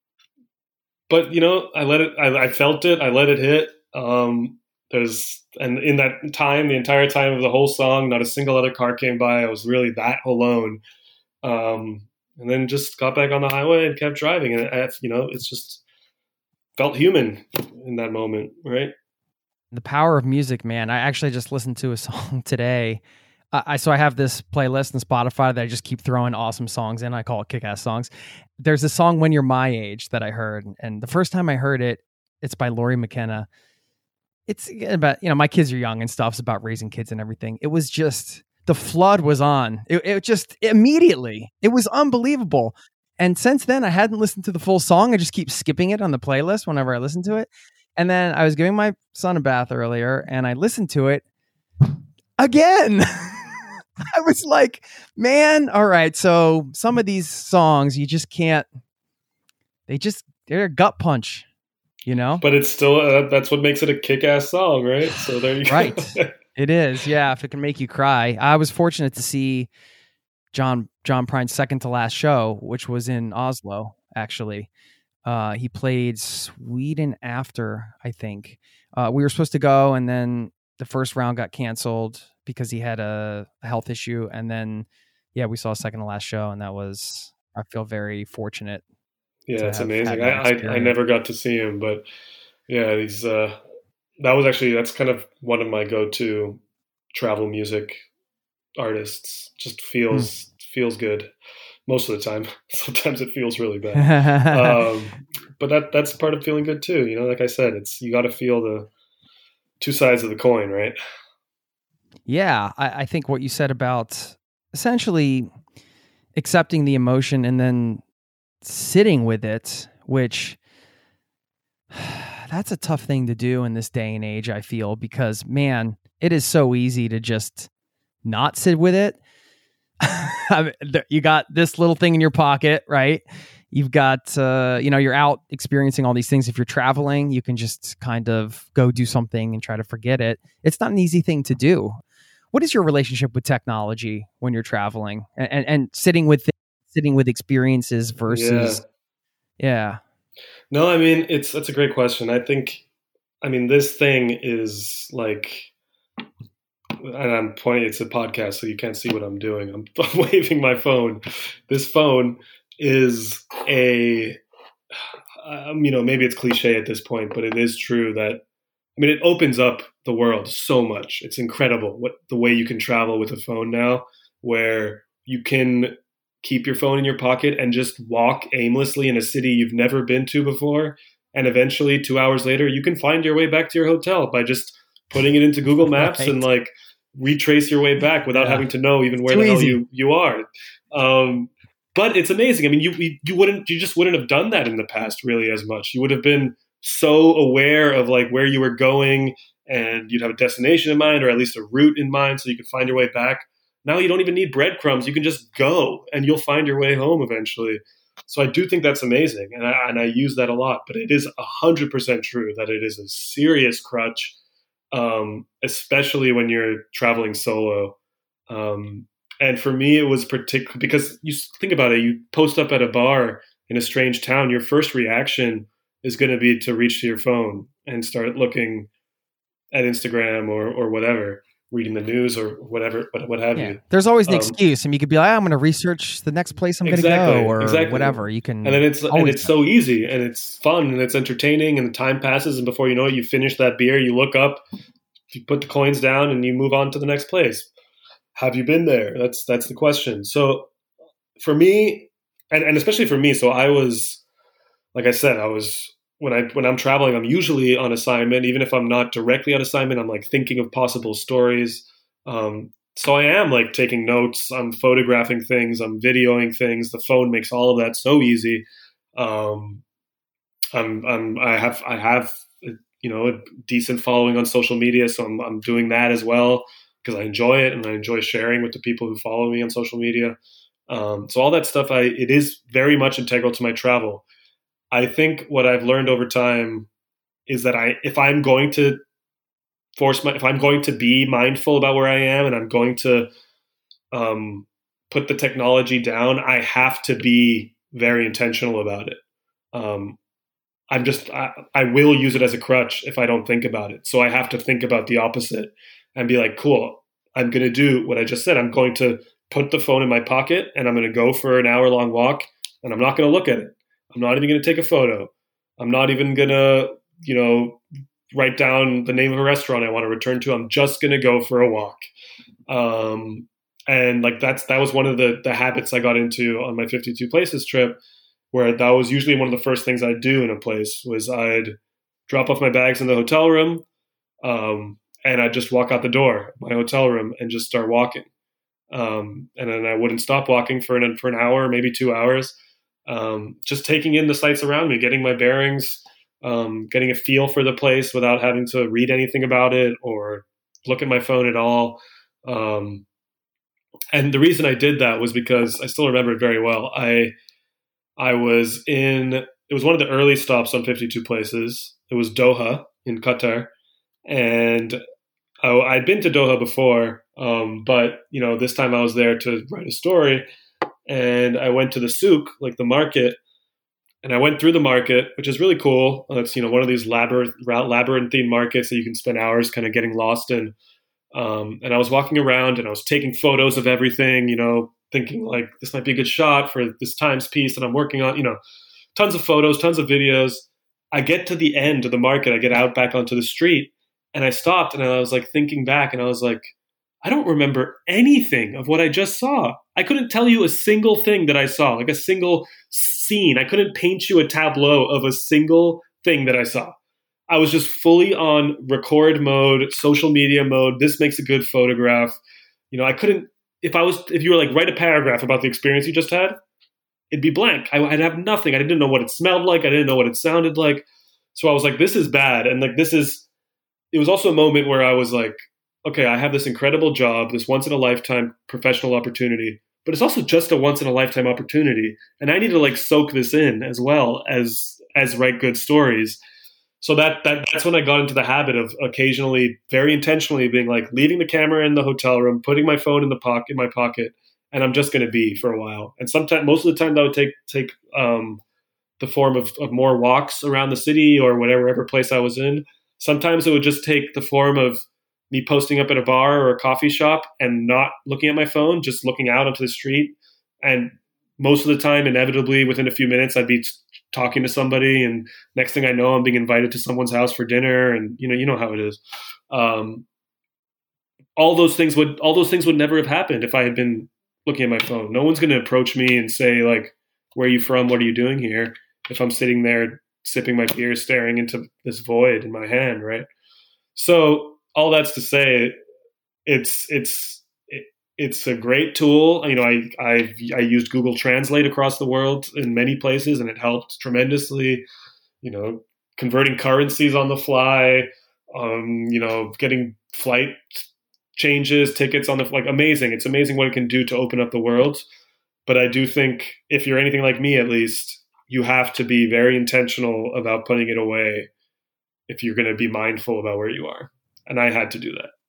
But, you know, I let it, I, I felt it. I let it hit. Um, there's, and in that time, the entire time of the whole song, not a single other car came by. I was really that alone. Um, and then just got back on the highway and kept driving. And, I, you know, it's just felt human in that moment, right? The power of music, man. I actually just listened to a song today. Uh, I so I have this playlist on Spotify that I just keep throwing awesome songs in. I call it Kick-Ass Songs. There's a song When You're My Age that I heard, and the first time I heard it, it's by Lori McKenna. It's about, you know, my kids are young and stuff. It's about raising kids and everything. It was just, the flood was on. It, it just immediately, it was unbelievable. And since then, I hadn't listened to the full song. I just keep skipping it on the playlist whenever I listen to it. And then I was giving my son a bath earlier, and I listened to it again. I was like, man, all right. So some of these songs, you just can't, they just, they're a gut punch, you know? But it's still, uh, that's what makes it a kick-ass song, right? So there you go. Right. It is. Yeah. If it can make you cry. I was fortunate to see John, John Prine's second to last show, which was in Oslo, actually. Uh, he played Sweden after, I think. Uh, we were supposed to go, and then the first round got canceled because he had a, a health issue. And then, yeah, we saw a second to last show, and that was, I feel very fortunate. Yeah, it's amazing. I, I I never got to see him, but yeah, he's, uh, that was actually, that's kind of one of my go-to travel music artists. Just feels, mm. feels good most of the time. Sometimes it feels really bad. um, but that that's part of feeling good too. You know, like I said, it's, you got to feel the two sides of the coin, right? Yeah, I, I think what you said about essentially accepting the emotion and then sitting with it, which that's a tough thing to do in this day and age, I feel, because, man, it is so easy to just not sit with it. I mean, you got this little thing in your pocket, right? You've got, uh, you know, you're out experiencing all these things. If you're traveling, you can just kind of go do something and try to forget it. It's not an easy thing to do. What is your relationship with technology when you're traveling and, and, and sitting with sitting with experiences versus, yeah. yeah. No, I mean, it's, that's a great question. I think, I mean, this thing is like, and I'm pointing, it's a podcast, so you can't see what I'm doing. I'm, I'm waving my phone. This phone is a, um, you know, maybe it's cliche at this point, but it is true that, I mean, it opens up the world so much. It's incredible what the way you can travel with a phone now, where you can keep your phone in your pocket and just walk aimlessly in a city you've never been to before. And eventually, two hours later, you can find your way back to your hotel by just putting it into Google Maps right. and like retrace your way back without yeah. having to know even where Too the easy. hell you, you are. Um, but it's amazing. I mean, you, you wouldn't, you just wouldn't have done that in the past really as much. You would have been so aware of like where you were going, and you'd have a destination in mind, or at least a route in mind, so you could find your way back. Now you don't even need breadcrumbs. You can just go and you'll find your way home eventually. So I do think that's amazing. And I, and I use that a lot, but it is a hundred percent true that it is a serious crutch. Um, especially when you're traveling solo. Um, and for me, it was particular because you think about it, you post up at a bar in a strange town, your first reaction is going to be to reach to your phone and start looking at Instagram or, or whatever, reading the news or whatever, what, what have yeah. you. There's always an um, excuse, and you could be like, I'm going to research the next place I'm exactly, going to go or exactly. whatever. You can, and then it's and it's so easy and it's fun and it's entertaining and the time passes, and before you know it, you finish that beer, you look up, you put the coins down, and you move on to the next place. Have you been there? That's that's the question. So for me, and, and especially for me, so I was, like I said, I was. When I when I'm traveling, I'm usually on assignment. Even if I'm not directly on assignment, I'm like thinking of possible stories. Um, so I am like taking notes. I'm photographing things. I'm videoing things. The phone makes all of that so easy. Um, I'm I'm I have I have you know, a decent following on social media. So I'm, I'm doing that as well because I enjoy it and I enjoy sharing with the people who follow me on social media. Um, so all that stuff, I it is very much integral to my travel. I think what I've learned over time is that I, if I'm going to force my, if I'm going to be mindful about where I am and I'm going to um, put the technology down, I have to be very intentional about it. Um, I'm just, I, I will use it as a crutch if I don't think about it. So I have to think about the opposite and be like, cool, I'm going to do what I just said. I'm going to put the phone in my pocket and I'm going to go for an hour long walk and I'm not going to look at it. I'm not even going to take a photo. I'm not even going to, you know, write down the name of a restaurant I want to return to. I'm just going to go for a walk. Um, and like that's, that was one of the, the habits I got into on my fifty-two places trip, where that was usually one of the first things I'd do in a place was I'd drop off my bags in the hotel room. Um, and I'd just walk out the door, my hotel room, and just start walking. Um, and then I wouldn't stop walking for an, for an hour, maybe two hours. Um, just taking in the sights around me, getting my bearings, um, getting a feel for the place without having to read anything about it or look at my phone at all. Um, and the reason I did that was because I still remember it very well. I I was in, it was one of the early stops on fifty-two places. It was Doha in Qatar. And I, I'd been to Doha before, um, but, you know, this time I was there to write a story. And I went to the souk, like the market, and I went through the market, which is really cool. It's, you know, one of these labyrinth, labyrinthine markets that you can spend hours kind of getting lost in. Um, and I was walking around and I was taking photos of everything, you know, thinking like this might be a good shot for this Times piece that I'm working on, you know, tons of photos, tons of videos. I get to the end of the market. I get out back onto the street and I stopped and I was like thinking back and I was like, I don't remember anything of what I just saw. I couldn't tell you a single thing that I saw, like a single scene. I couldn't paint you a tableau of a single thing that I saw. I was just fully on record mode, social media mode. This makes a good photograph. You know, I couldn't, if I was, if you were like, write a paragraph about the experience you just had, it'd be blank. I, I'd have nothing. I didn't know what it smelled like. I didn't know what it sounded like. So I was like, this is bad. And like, this is, it was also a moment where I was like, okay, I have this incredible job, this once in a lifetime professional opportunity, but it's also just a once in a lifetime opportunity. And I need to like soak this in as well as, as write good stories. So that, that that's when I got into the habit of occasionally, very intentionally being like leaving the camera in the hotel room, putting my phone in the pocket, in my pocket, and I'm just going to be for a while. And sometimes, most of the time that would take, take um, the form of, of more walks around the city or whatever, whatever place I was in. Sometimes it would just take the form of me posting up at a bar or a coffee shop and not looking at my phone, just looking out onto the street. And most of the time, inevitably, within a few minutes, I'd be talking to somebody, and next thing I know, I'm being invited to someone's house for dinner, and you know, you know how it is. Um, all those things would, all those things would never have happened if I had been looking at my phone. No one's going to approach me and say, like, "Where are you from? What are you doing here?" If I'm sitting there sipping my beer, staring into this void in my hand, right? So all that's to say, it's it's it, it's a great tool. You know, I I I used Google Translate across the world in many places, and it helped tremendously. You know, converting currencies on the fly, um, you know, getting flight changes, tickets on the like amazing. It's amazing what it can do to open up the world. But I do think if you're anything like me, at least, you have to be very intentional about putting it away if you're going to be mindful about where you are. And I had to do that.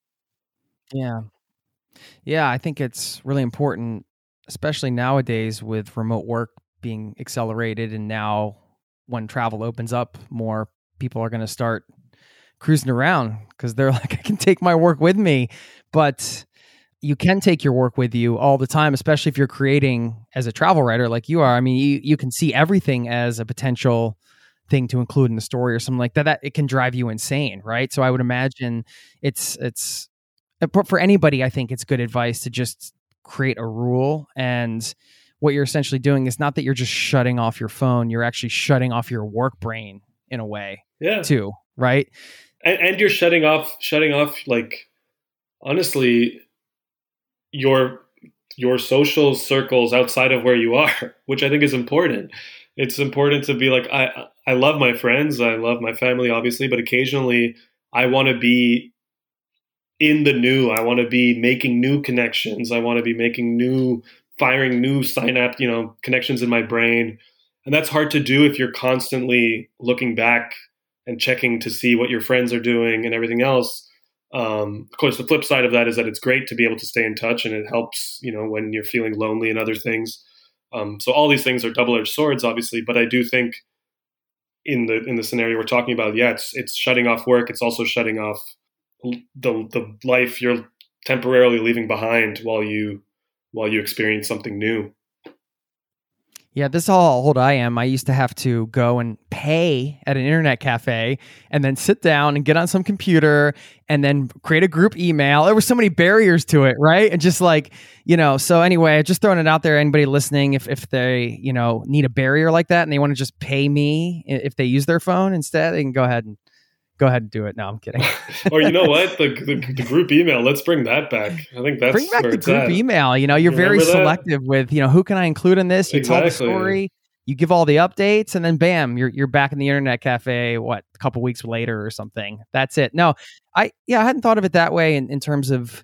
Yeah. Yeah, I think it's really important, especially nowadays with remote work being accelerated. And now when travel opens up more, people are going to start cruising around because they're like, I can take my work with me. But you can take your work with you all the time, especially if you're creating as a travel writer like you are. I mean, you, you can see everything as a potential thing to include in the story or something like that, that it can drive you insane, right? So I would imagine it's, it's for anybody, I think it's good advice to just create a rule. And what you're essentially doing is not that you're just shutting off your phone, you're actually shutting off your work brain in a way yeah. too, right? And, and you're shutting off, shutting off, like, honestly, your, your social circles outside of where you are, which I think is important. It's important to be like, I, I love my friends. I love my family, obviously, but occasionally I want to be in the new. I want to be making new connections. I want to be making new, firing new synapse, you know, connections in my brain. And that's hard to do if you're constantly looking back and checking to see what your friends are doing and everything else. Um, of course, the flip side of that is that it's great to be able to stay in touch, and it helps, you know, when you're feeling lonely and other things. Um, so all these things are double-edged swords, obviously. But I do think in the in the scenario we're talking about, yeah, it's it's shutting off work. It's also shutting off the the life you're temporarily leaving behind while you while you experience something new. Yeah, this is how old I am. I used to have to go and pay at an internet cafe and then sit down and get on some computer and then create a group email. There were so many barriers to it, right? And just like, you know, so anyway, just throwing it out there, anybody listening, if if they, you know, need a barrier like that and they want to just pay me if they use their phone instead, they can go ahead and Go ahead and do it. No, I'm kidding. Or you know what? The, the the group email, let's bring that back. I think that's Bring back where the it's group at. email. You know, you're You very remember that? selective with, you know, who can I include in this? You tell the Exactly. story, you give all the updates, and then bam, you're you're back in the internet cafe, what, a couple weeks later or something. That's it. No, I yeah, I hadn't thought of it that way in, in terms of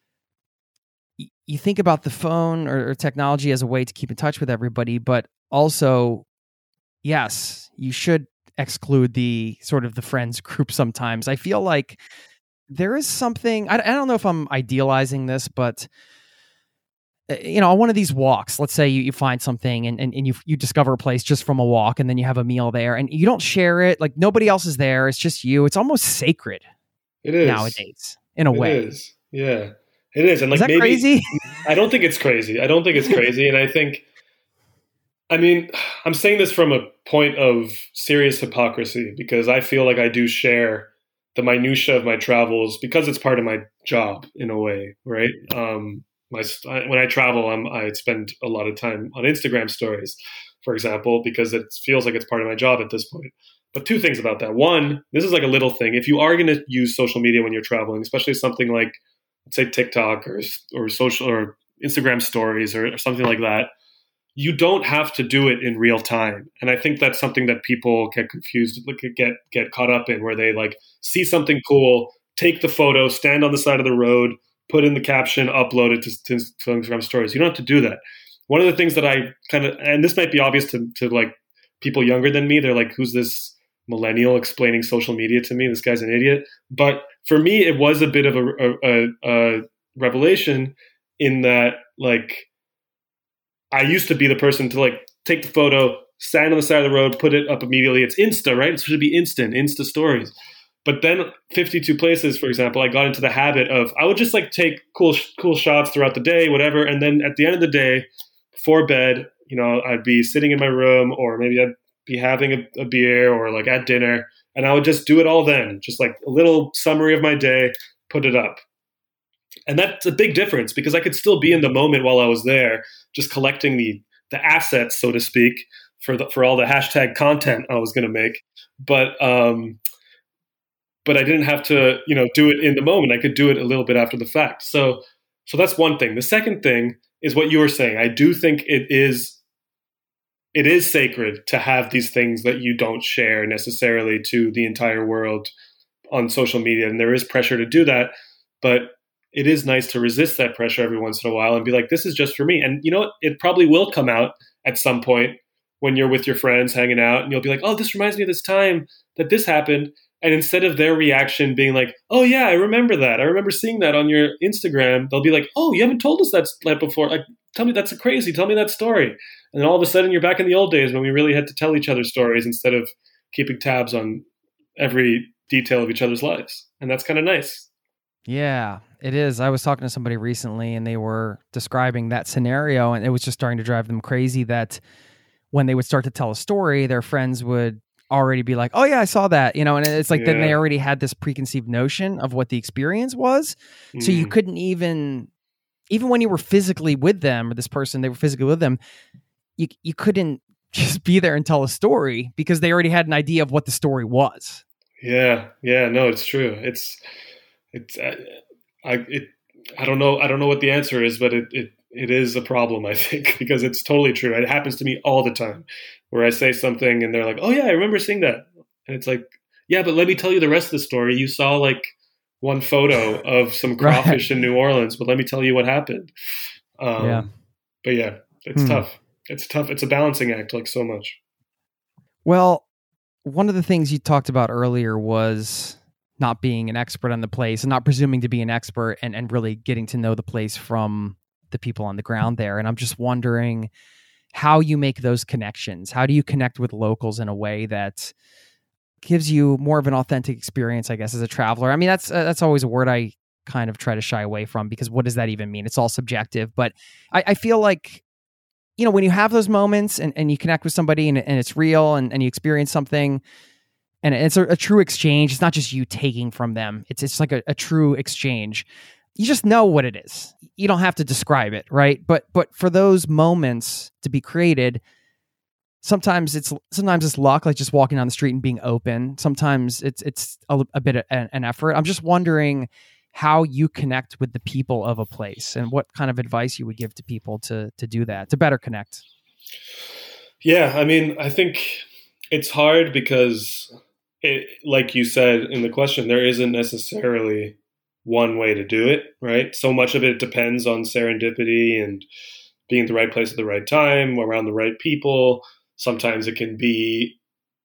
y- you think about the phone or, or technology as a way to keep in touch with everybody, but also, yes, you should exclude the sort of the friends group sometimes. I feel like there is something, I, I don't know if I'm idealizing this, but uh, you know, on one of these walks, let's say you, you find something and, and, and you you discover a place just from a walk, and then you have a meal there and you don't share it, like nobody else is there, it's just you. It's almost sacred It is nowadays in a It way. is. Yeah, it is. And like Is that maybe crazy? I don't think it's crazy. I don't think it's crazy. And I think, I mean, I'm saying this from a point of serious hypocrisy because I feel like I do share the minutia of my travels because it's part of my job in a way, right? Um, my when I travel, I'm, I spend a lot of time on Instagram stories, for example, because it feels like it's part of my job at this point. But two things about that. One, this is like a little thing. If you are going to use social media when you're traveling, especially something like, let's say, TikTok or or social or Instagram stories or, or something like that, you don't have to do it in real time. And I think that's something that people get confused, get get caught up in, where they like see something cool, take the photo, stand on the side of the road, put in the caption, upload it to, to, to Instagram stories. You don't have to do that. One of the things that I kind of, and this might be obvious to, to like people younger than me, they're like, who's this millennial explaining social media to me? This guy's an idiot. But for me, it was a bit of a, a, a, a revelation in that, like, I used to be the person to like take the photo, stand on the side of the road, put it up immediately. It's Insta, right? It should be instant, Insta stories. But then fifty-two Places, for example, I got into the habit of, I would just like take cool, cool shots throughout the day, whatever. And then at the end of the day, before bed, you know, I'd be sitting in my room, or maybe I'd be having a, a beer or like at dinner. And I would just do it all then, just like a little summary of my day, put it up. And that's a big difference because I could still be in the moment while I was there, just collecting the the assets, so to speak, for the, for all the hashtag content I was going to make. But um, but I didn't have to, you know, do it in the moment. I could do it a little bit after the fact. So so that's one thing. The second thing is what you were saying. I do think it is it is sacred to have these things that you don't share necessarily to the entire world on social media, and there is pressure to do that, but it is nice to resist that pressure every once in a while and be like, this is just for me. And you know what? It probably will come out at some point when you're with your friends hanging out and you'll be like, oh, this reminds me of this time that this happened. And instead of their reaction being like, oh yeah, I remember that. I remember seeing that on your Instagram. They'll be like, oh, you haven't told us that before. Like, tell me, that's crazy. Tell me that story. And then all of a sudden you're back in the old days when we really had to tell each other stories instead of keeping tabs on every detail of each other's lives. And that's kind of nice. Yeah, it is. I was talking to somebody recently and they were describing that scenario, and it was just starting to drive them crazy that when they would start to tell a story, their friends would already be like, oh yeah, I saw that, you know, and it's like, yeah. Then they already had this preconceived notion of what the experience was. Mm. So you couldn't even, even when you were physically with them or this person, they were physically with them, you you couldn't just be there and tell a story because they already had an idea of what the story was. Yeah. Yeah, no, it's true. It's, It's, uh, I, it, I don't know. I don't know what the answer is, but it, it, it is a problem, I think, because it's totally true. It happens to me all the time where I say something and they're like, oh yeah, I remember seeing that. And it's like, yeah, but let me tell you the rest of the story. You saw like one photo of some crawfish right. in New Orleans, but let me tell you what happened. Um, yeah. But yeah, it's hmm. tough. It's tough. It's a balancing act, like so much. Well, one of the things you talked about earlier was not being an expert on the place and not presuming to be an expert and, and really getting to know the place from the people on the ground there. And I'm just wondering how you make those connections. How do you connect with locals in a way that gives you more of an authentic experience, I guess, as a traveler? I mean, that's uh, that's always a word I kind of try to shy away from, because what does that even mean? It's all subjective. But I, I feel like, you know, when you have those moments and, and you connect with somebody and, and it's real and, and you experience something and it's a, a true exchange, it's not just you taking from them. It's it's like a, a true exchange. You just know what it is. You don't have to describe it, right? But but for those moments to be created, sometimes it's sometimes it's luck, like just walking down the street and being open. Sometimes it's it's a, a bit of an, an effort. I'm just wondering how you connect with the people of a place and what kind of advice you would give to people to to do that, to better connect. Yeah, I mean, I think it's hard because, it, like you said in the question, there isn't necessarily one way to do it, right? So much of it depends on serendipity and being at the right place at the right time, around the right people. Sometimes it can be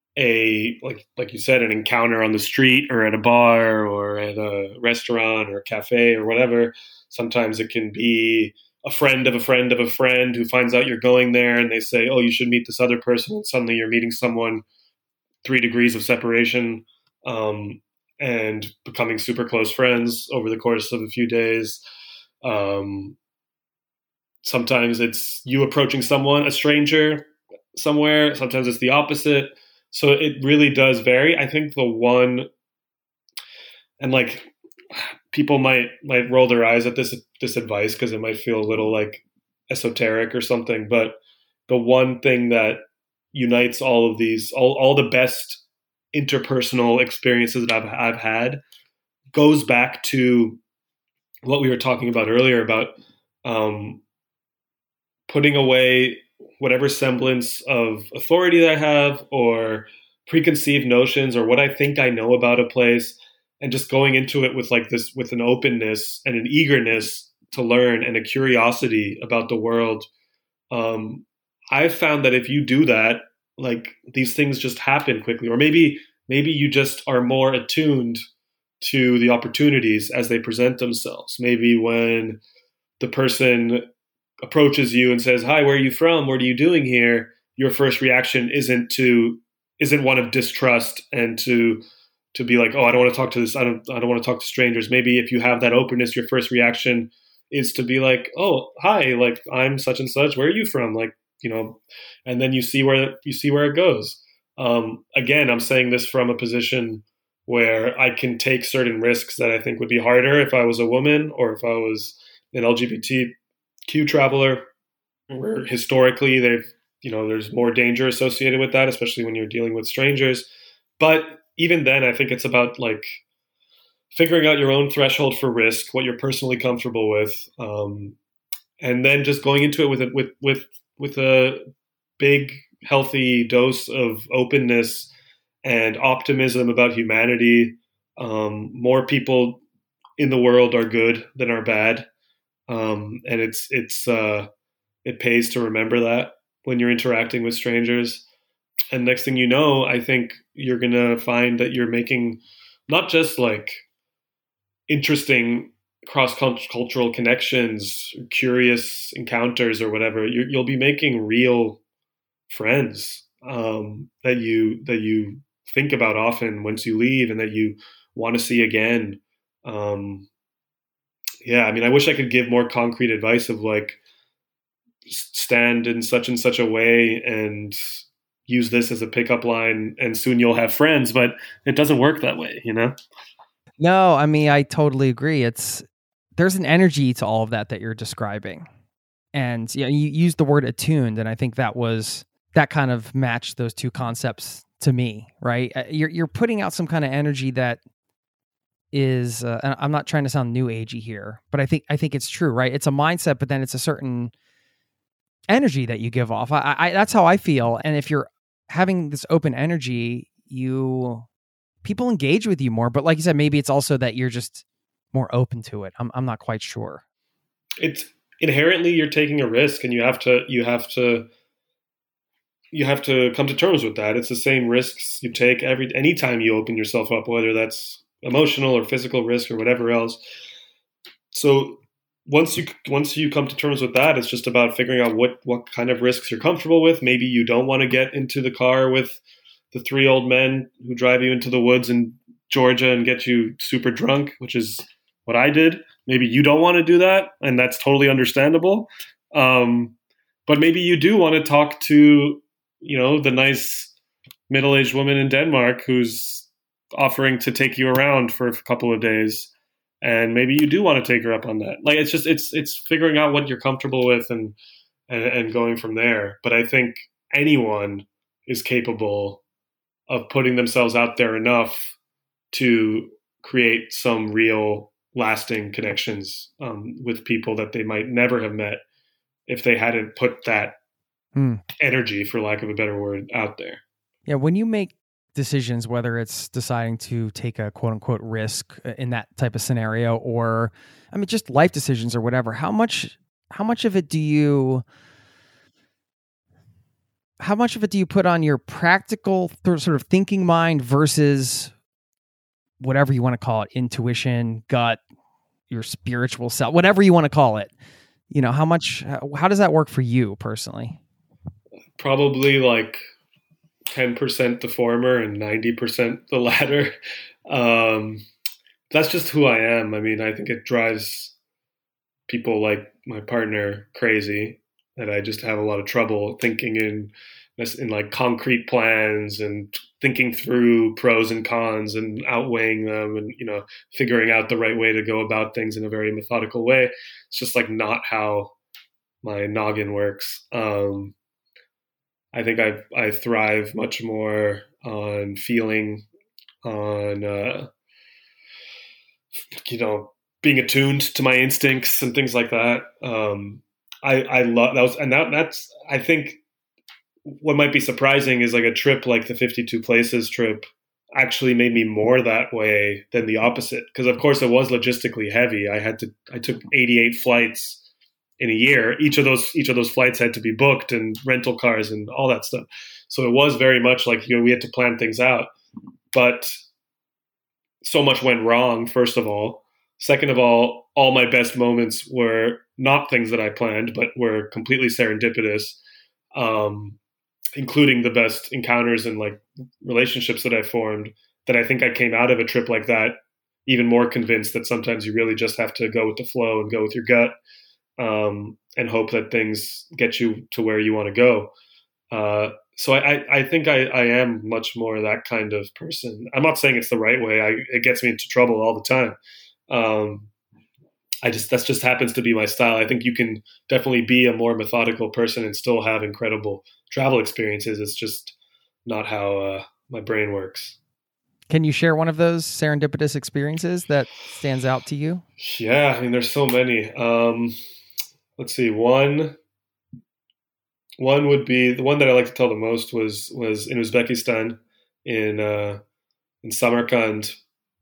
a, like like you said, an encounter on the street or at a bar or at a restaurant or a cafe or whatever. Sometimes it can be a friend of a friend of a friend who finds out you're going there and they say, oh, you should meet this other person. And suddenly you're meeting someone three degrees of separation um, and becoming super close friends over the course of a few days. Um, sometimes it's you approaching someone, a stranger somewhere. Sometimes it's the opposite. So it really does vary. I think the one, and like people might might roll their eyes at this this advice because it might feel a little like esoteric or something, but the one thing that unites all of these, all, all the best interpersonal experiences that I've I've had goes back to what we were talking about earlier about um, putting away whatever semblance of authority that I have or preconceived notions or what I think I know about a place, and just going into it with like this, with an openness and an eagerness to learn and a curiosity about the world. Um, I've found that if you do that, like these things just happen quickly, or maybe, maybe you just are more attuned to the opportunities as they present themselves. Maybe when the person approaches you and says, hi, where are you from? What are you doing here? Your first reaction isn't to, isn't one of distrust and to, to be like, oh, I don't want to talk to this. I don't, I don't want to talk to strangers. Maybe if you have that openness, your first reaction is to be like, oh, hi, like I'm such and such. Where are you from? Like, you know, and then you see where, you see where it goes. Um, again, I'm saying this from a position where I can take certain risks that I think would be harder if I was a woman or if I was an L G B T Q traveler, where historically they've, you know, there's more danger associated with that, especially when you're dealing with strangers. But even then, I think it's about like figuring out your own threshold for risk, what you're personally comfortable with, um, and then just going into it with a, with with with a big, healthy dose of openness and optimism about humanity. Um, more people in the world are good than are bad. Um, and it's, it's, uh, it pays to remember that when you're interacting with strangers. And next thing you know, I think you're going to find that you're making not just like interesting cross-cultural connections, curious encounters or whatever, you, you'll be making real friends, um, that you, that you think about often once you leave and that you want to see again. Um, Yeah, I mean, I wish I could give more concrete advice of like stand in such and such a way and use this as a pickup line and soon you'll have friends, but it doesn't work that way, you know? No, I mean, I totally agree. It's, there's an energy to all of that that you're describing. And yeah, you used the word attuned, and I think that was, that kind of matched those two concepts to me, right? You're, you're putting out some kind of energy that is, uh, and I'm not trying to sound new agey here, but I think I think it's true, right? It's a mindset, but then it's a certain energy that you give off. I, I that's how I feel. And if you're having this open energy, you people engage with you more. But like you said, maybe it's also that you're just more open to it. I'm I'm not quite sure. It's inherently you're taking a risk, and you have to you have to you have to come to terms with that. It's the same risks you take every anytime you open yourself up, whether that's emotional or physical risk or whatever else. So once you once you come to terms with that, it's just about figuring out what what kind of risks you're comfortable with. Maybe you don't want to get into the car with the three old men who drive you into the woods in Georgia and get you super drunk, which is what I did. Maybe you don't want to do that, and that's totally understandable. Um, but maybe you do want to talk to, you know, the nice middle-aged woman in Denmark who's offering to take you around for a couple of days, and maybe you do want to take her up on that. Like, it's just it's it's figuring out what you're comfortable with and and, and going from there. But I think anyone is capable of putting themselves out there enough to create some real lasting connections um, with people that they might never have met if they hadn't put that hmm. energy, for lack of a better word, out there. Yeah, when you make decisions, whether it's deciding to take a quote unquote risk in that type of scenario, or I mean, just life decisions or whatever, how much, how much of it do you, how much of it do you put on your practical sort of thinking mind versus whatever you want to call it, intuition, gut, your spiritual self, whatever you want to call it? You know, how much, how does that work for you personally? Probably like ten percent the former and ninety percent the latter. Um, that's just who I am. I mean, I think it drives people like my partner crazy that I just have a lot of trouble thinking in, in like concrete plans and thinking through pros and cons and outweighing them and, you know, figuring out the right way to go about things in a very methodical way. It's just like not how my noggin works. Um, I think I I thrive much more on feeling, on, uh, you know, being attuned to my instincts and things like that. Um, I, I love that was, and that, that's, I think what might be surprising is like a trip like the fifty-two Places trip actually made me more that way than the opposite. Because of course it was logistically heavy. I had to, I took eighty-eight flights in a year. Each of those, each of those flights had to be booked and rental cars and all that stuff. So it was very much like, you know, we had to plan things out, but so much went wrong. First of all, second of all, all my best moments were not things that I planned, but were completely serendipitous. Um, including the best encounters and like relationships that I formed, that I think I came out of a trip like that even more convinced that sometimes you really just have to go with the flow and go with your gut, um, and hope that things get you to where you want to go. Uh, so I, I think I, I am much more that kind of person. I'm not saying it's the right way. I, it gets me into trouble all the time. Um, I just, that just happens to be my style. I think you can definitely be a more methodical person and still have incredible travel experiences. It's just not how uh, my brain works. Can you share one of those serendipitous experiences that stands out to you? Yeah, I mean, there's so many. Um, let's see. One, one would be the one that I like to tell the most was was in Uzbekistan, in uh, in Samarkand.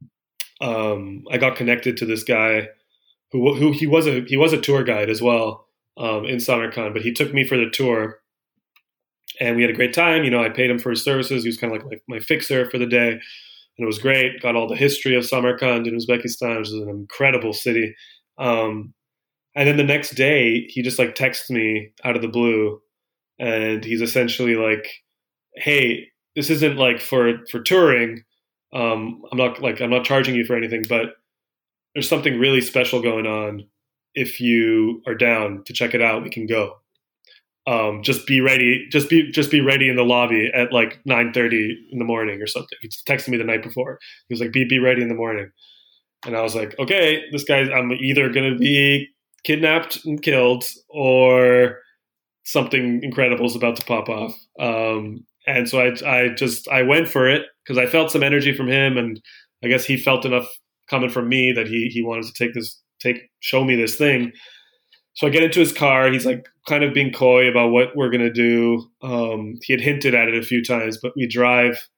Um, I got connected to this guy who who he was a he was a tour guide as well um, in Samarkand, but he took me for the tour. And we had a great time. You know, I paid him for his services. He was kind of like my, my fixer for the day. And it was great. Got all the history of Samarkand in Uzbekistan, which is an incredible city. Um, and then the next day, he just like texts me out of the blue. And he's essentially like, hey, this isn't like for, for touring. Um, I'm not like, I'm not charging you for anything, but there's something really special going on. If you are down to check it out, we can go. Um, just be ready. Just be just be ready in the lobby at like nine thirty in the morning or something. He texted me the night before. He was like, "Be be ready in the morning," and I was like, "Okay, this guy. I'm either gonna be kidnapped and killed, or something incredible is about to pop off." Um, and so I I just I went for it because I felt some energy from him, and I guess he felt enough coming from me that he he wanted to take this take show me this thing. So I get into his car. He's like kind of being coy about what we're going to do. Um, he had hinted at it a few times, but we drive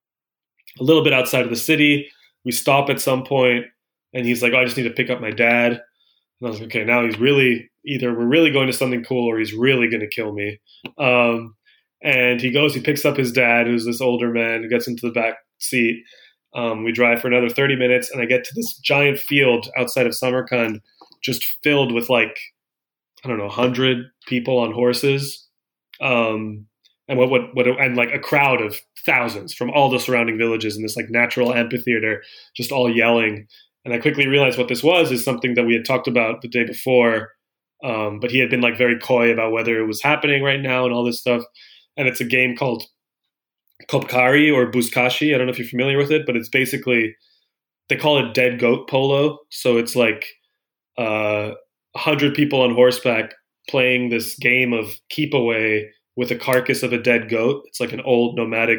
a little bit outside of the city. We stop at some point, and he's like, oh, I just need to pick up my dad. And I was like, okay, now he's really, either we're really going to something cool or he's really going to kill me. Um, and he goes, he picks up his dad, who's this older man, who gets into the back seat. Um, we drive for another thirty minutes, and I get to this giant field outside of Samarkand, just filled with like, I don't know, one hundred people on horses, um, and what, what, what, and like a crowd of thousands from all the surrounding villages in this like natural amphitheater, just all yelling. And I quickly realized what this was is something that we had talked about the day before, um, but he had been like very coy about whether it was happening right now and all this stuff. And it's a game called Kopkari or Buzkashi. I don't know if you're familiar with it, but it's basically, they call it dead goat polo. So it's like, uh, one hundred people on horseback playing this game of keep away with a carcass of a dead goat. It's like an old nomadic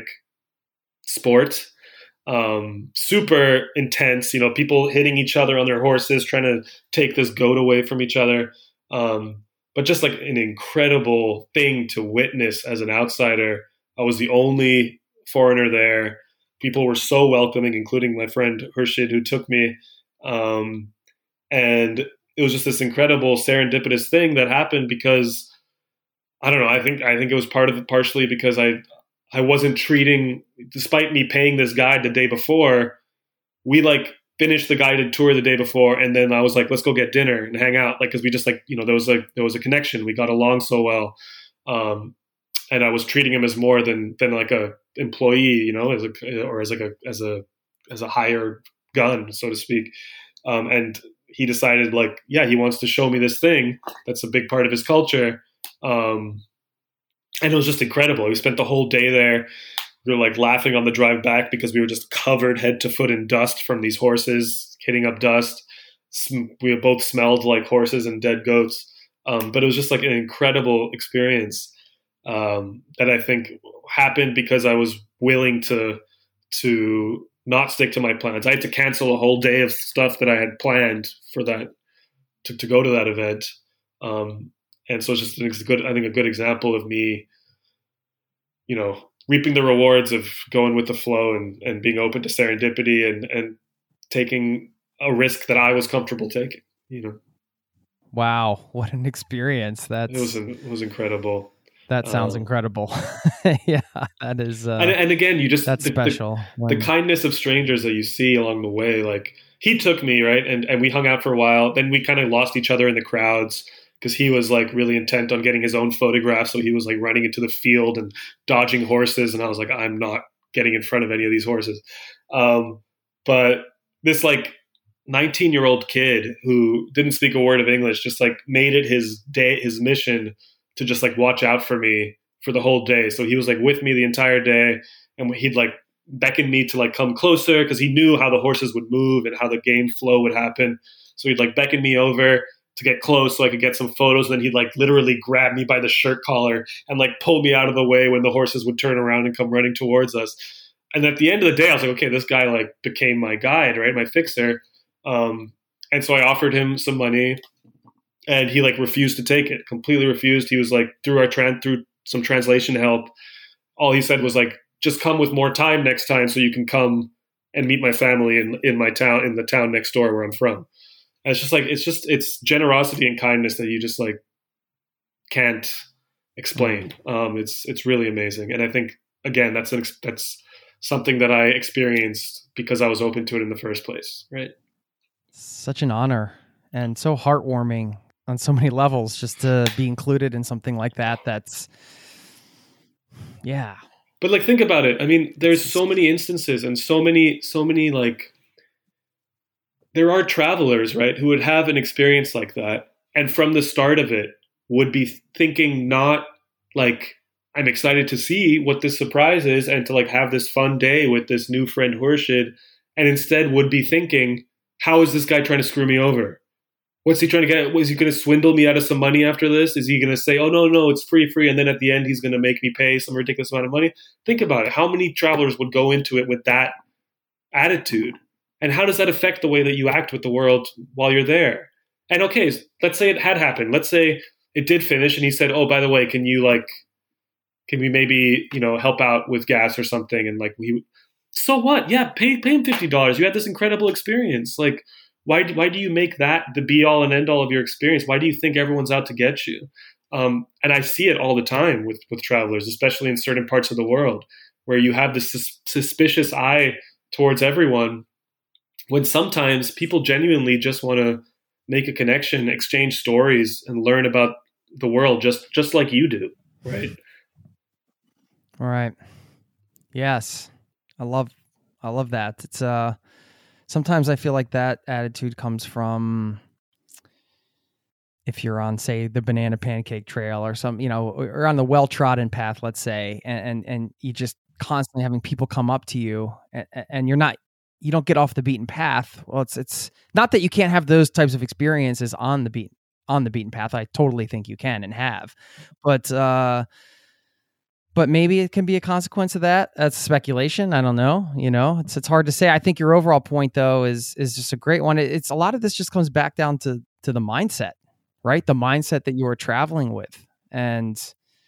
sport. Um, super intense, you know, people hitting each other on their horses, trying to take this goat away from each other. Um, but just like an incredible thing to witness as an outsider. I was the only foreigner there. People were so welcoming, including my friend Khurshid, who took me. Um, and it was just this incredible serendipitous thing that happened because I don't know. I think I think it was part of it partially because I I wasn't treating, despite me paying this guide the day before, we like finished the guided tour the day before, and then I was like, let's go get dinner and hang out, like because we just like you know there was like there was a connection. We got along so well, um, and I was treating him as more than than like a employee, you know, as a or as like a as a as a hired gun, so to speak, um, and. He decided like, yeah, he wants to show me this thing. That's a big part of his culture. Um, and it was just incredible. We spent the whole day there. We were like laughing on the drive back because we were just covered head to foot in dust from these horses hitting up dust. We both smelled like horses and dead goats. Um, but it was just like an incredible experience um, that I think happened because I was willing to, to, not stick to my plans. I had to cancel a whole day of stuff that I had planned for that to, to go to that event. Um, and so it's just it's a good, I think a good example of me, you know, reaping the rewards of going with the flow and, and being open to serendipity and, and taking a risk that I was comfortable taking, you know. Wow. What an experience. That's, it was, it was incredible. That sounds um, incredible. Yeah, that is. Uh, and, and again, you just that's the, special. The, when... the kindness of strangers that you see along the way. Like he took me right, and and we hung out for a while. Then we kind of lost each other in the crowds because he was like really intent on getting his own photograph. So he was like running into the field and dodging horses, and I was like, I'm not getting in front of any of these horses. Um, but this like nineteen year old kid who didn't speak a word of English just like made it his day, his mission to just like watch out for me for the whole day. So he was like with me the entire day, and he'd like beckon me to like come closer because he knew how the horses would move and how the game flow would happen. So he'd like beckon me over to get close so I could get some photos. And then he'd like literally grab me by the shirt collar and like pull me out of the way when the horses would turn around and come running towards us. And at the end of the day, I was like, okay, this guy like became my guide, right? My fixer. Um, and so I offered him some money. And he like refused to take it, completely refused. He was like through our tran through some translation help. All he said was like, just come with more time next time so you can come and meet my family in, in my town, in the town next door where I'm from. And it's just like, it's just, it's generosity and kindness that you just like can't explain. Um, it's, it's really amazing. And I think, again, that's, an, that's something that I experienced because I was open to it in the first place. Right. Such an honor and so heartwarming on so many levels, just to be included in something like that. That's, yeah. But like, think about it. I mean, there's so many instances and so many, so many like, there are travelers, right, who would have an experience like that. And from the start of it would be thinking not like, I'm excited to see what this surprise is and to like have this fun day with this new friend Khurshid. And instead would be thinking, how is this guy trying to screw me over? What's he trying to get? Was he going to swindle me out of some money after this? Is he going to say, oh, no, no, it's free, free. And then at the end, he's going to make me pay some ridiculous amount of money. Think about it. How many travelers would go into it with that attitude? And how does that affect the way that you act with the world while you're there? And okay, let's say it had happened. Let's say it did finish and he said, oh, by the way, can you like, can we maybe, you know, help out with gas or something? And like, we, so what? Yeah, pay pay him fifty dollars. You had this incredible experience. Like, why why do you make that the be all and end all of your experience? Why do you think everyone's out to get you? Um, and I see it all the time with with travelers, especially in certain parts of the world, where you have this sus- suspicious eye towards everyone, when sometimes people genuinely just want to make a connection, exchange stories, and learn about the world just just like you do, right? All right. Yes. I love I love that. It's uh sometimes I feel like that attitude comes from if you're on, say, the banana pancake trail or some, you know, or on the well-trodden path, let's say, and and, and you just constantly having people come up to you and, and you're not you don't get off the beaten path. Well, it's it's not that you can't have those types of experiences on the beat on the beaten path. I totally think you can and have. But uh But maybe it can be a consequence of that. That's speculation. I don't know. You know, it's it's hard to say. I think your overall point, though, is is just a great one. It's a lot of this just comes back down to to the mindset, right? The mindset that you are traveling with, and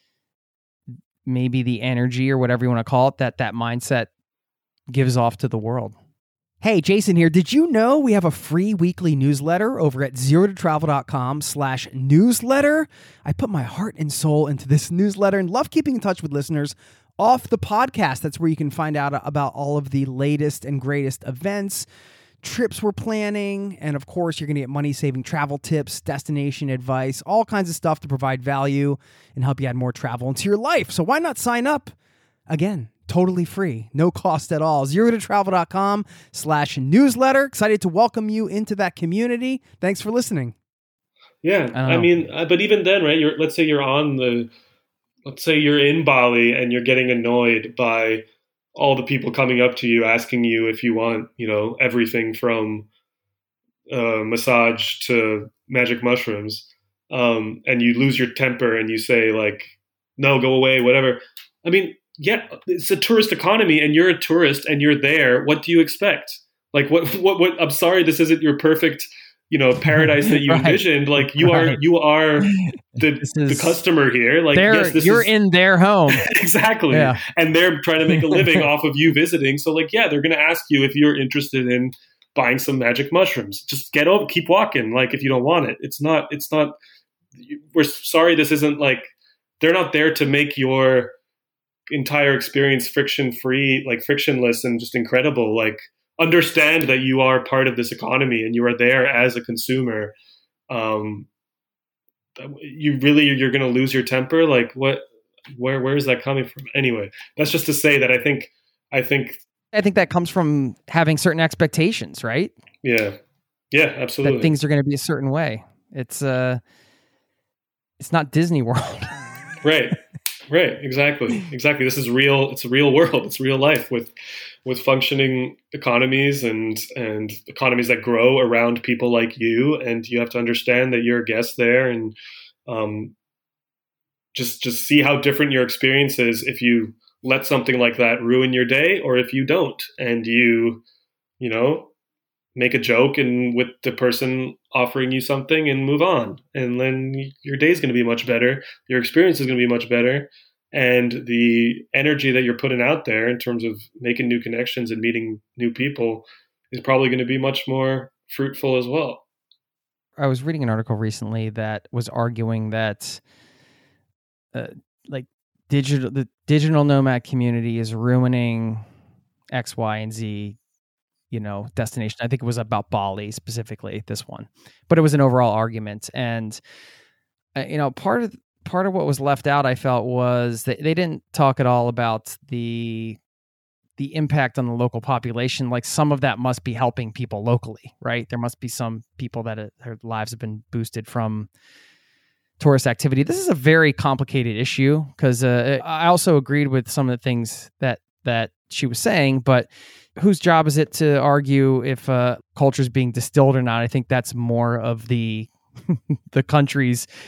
maybe the energy or whatever you want to call it that that mindset gives off to the world. Hey, Jason here. Did you know we have a free weekly newsletter over at zero to travel dot com slash newsletter? I put my heart and soul into this newsletter and love keeping in touch with listeners off the podcast. That's where you can find out about all of the latest and greatest events, trips we're planning, and of course, you're going to get money-saving travel tips, destination advice, all kinds of stuff to provide value and help you add more travel into your life. So why not sign up? Again, totally free, no cost at all. zero to travel dot com slash newsletter. Excited to welcome you into that community. Thanks for listening. Yeah, I, I mean, uh, but even then, right? You're, let's say you're on the, let's say you're in Bali and you're getting annoyed by all the people coming up to you asking you if you want, you know, everything from uh, massage to magic mushrooms, um, and you lose your temper and you say like, no, go away, whatever. I mean, yeah, it's a tourist economy and you're a tourist and you're there. What do you expect? Like what, what, what, I'm sorry, this isn't your perfect, you know, paradise that you right. envisioned. Like you right. are, you are the, is, the customer here. Like, yes, this you're is, in their home. Exactly. Yeah. And they're trying to make a living off of you visiting. So like, yeah, they're going to ask you if you're interested in buying some magic mushrooms. Just get over, keep walking. Like if you don't want it, it's not, it's not, we're sorry. This isn't like, they're not there to make your entire experience friction free, like frictionless and just incredible. Like understand that you are part of this economy and you are there as a consumer. Um, you really, you're going to lose your temper. Like what, where, where is that coming from? Anyway, that's just to say that I think, I think, I think that comes from having certain expectations, right? Yeah. Yeah, absolutely. That things are going to be a certain way. It's uh, it's not Disney World. Right. Right. Exactly. Exactly. This is real. It's a real world. It's real life with, with functioning economies and, and economies that grow around people like you. And you have to understand that you're a guest there and, um, just, just see how different your experience is if you let something like that ruin your day or if you don't, and you, you know, make a joke and with the person offering you something and move on. And then your day is going to be much better. Your experience is going to be much better. And the energy that you're putting out there in terms of making new connections and meeting new people is probably going to be much more fruitful as well. I was reading an article recently that was arguing that uh, like digital, the digital nomad community is ruining X, Y, and Z, you know, destination. I think it was about Bali specifically, this one, but it was an overall argument. And, uh, you know, part of, part of what was left out, I felt, was that they didn't talk at all about the, the impact on the local population. Like some of that must be helping people locally, right? There must be some people that uh, their lives have been boosted from tourist activity. This is a very complicated issue because uh, I also agreed with some of the things that, that she was saying, but whose job is it to argue if uh, culture is being distilled or not? I think that's more of the the country's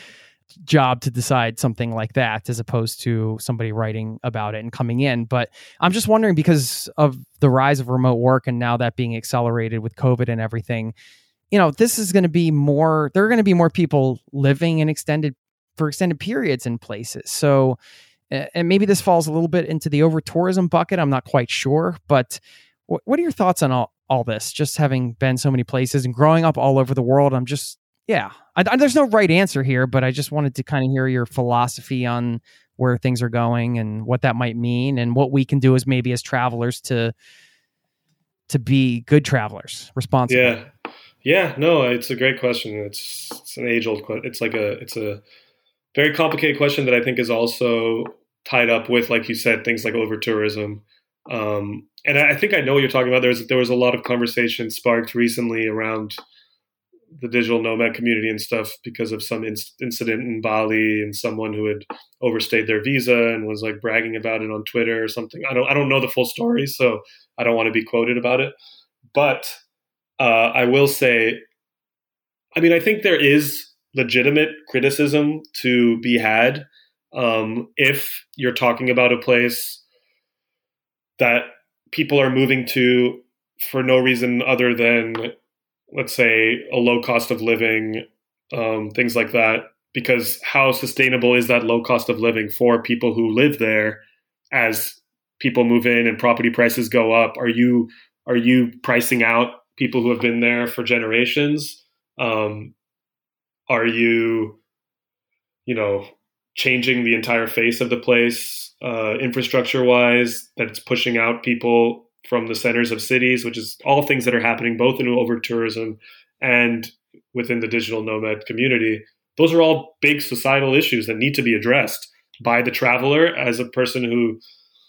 job to decide something like that as opposed to somebody writing about it and coming in. But I'm just wondering, because of the rise of remote work and now that being accelerated with COVID and everything, you know, this is going to be more, there are going to be more people living in extended for extended periods in places. So, and maybe this falls a little bit into the over tourism bucket. I'm not quite sure, but w- what are your thoughts on all, all this? Just having been so many places and growing up all over the world, I'm just, yeah, I, I, there's no right answer here, but I just wanted to kind of hear your philosophy on where things are going and what that might mean and what we can do as maybe as travelers to, to be good travelers, responsible. Yeah. Yeah, no, it's a great question. It's, it's an age old question. It's like a, it's a very complicated question that I think is also tied up with, like you said, things like over tourism. Um, and I think I know what you're talking about. There was, there was a lot of conversation sparked recently around the digital nomad community and stuff because of some inc- incident in Bali and someone who had overstayed their visa and was like bragging about it on Twitter or something. I don't, I don't know the full story, so I don't want to be quoted about it. But uh, I will say, I mean, I think there is legitimate criticism to be had um, if you're talking about a place that people are moving to for no reason other than, let's say, a low cost of living, um, things like that. Because how sustainable is that low cost of living for people who live there as people move in and property prices go up? Are you are you pricing out people who have been there for generations? Um, are you, you know, changing the entire face of the place uh, infrastructure-wise that's pushing out people from the centers of cities, which is all things that are happening both in over tourism and within the digital nomad community. Those are all big societal issues that need to be addressed by the traveler as a person who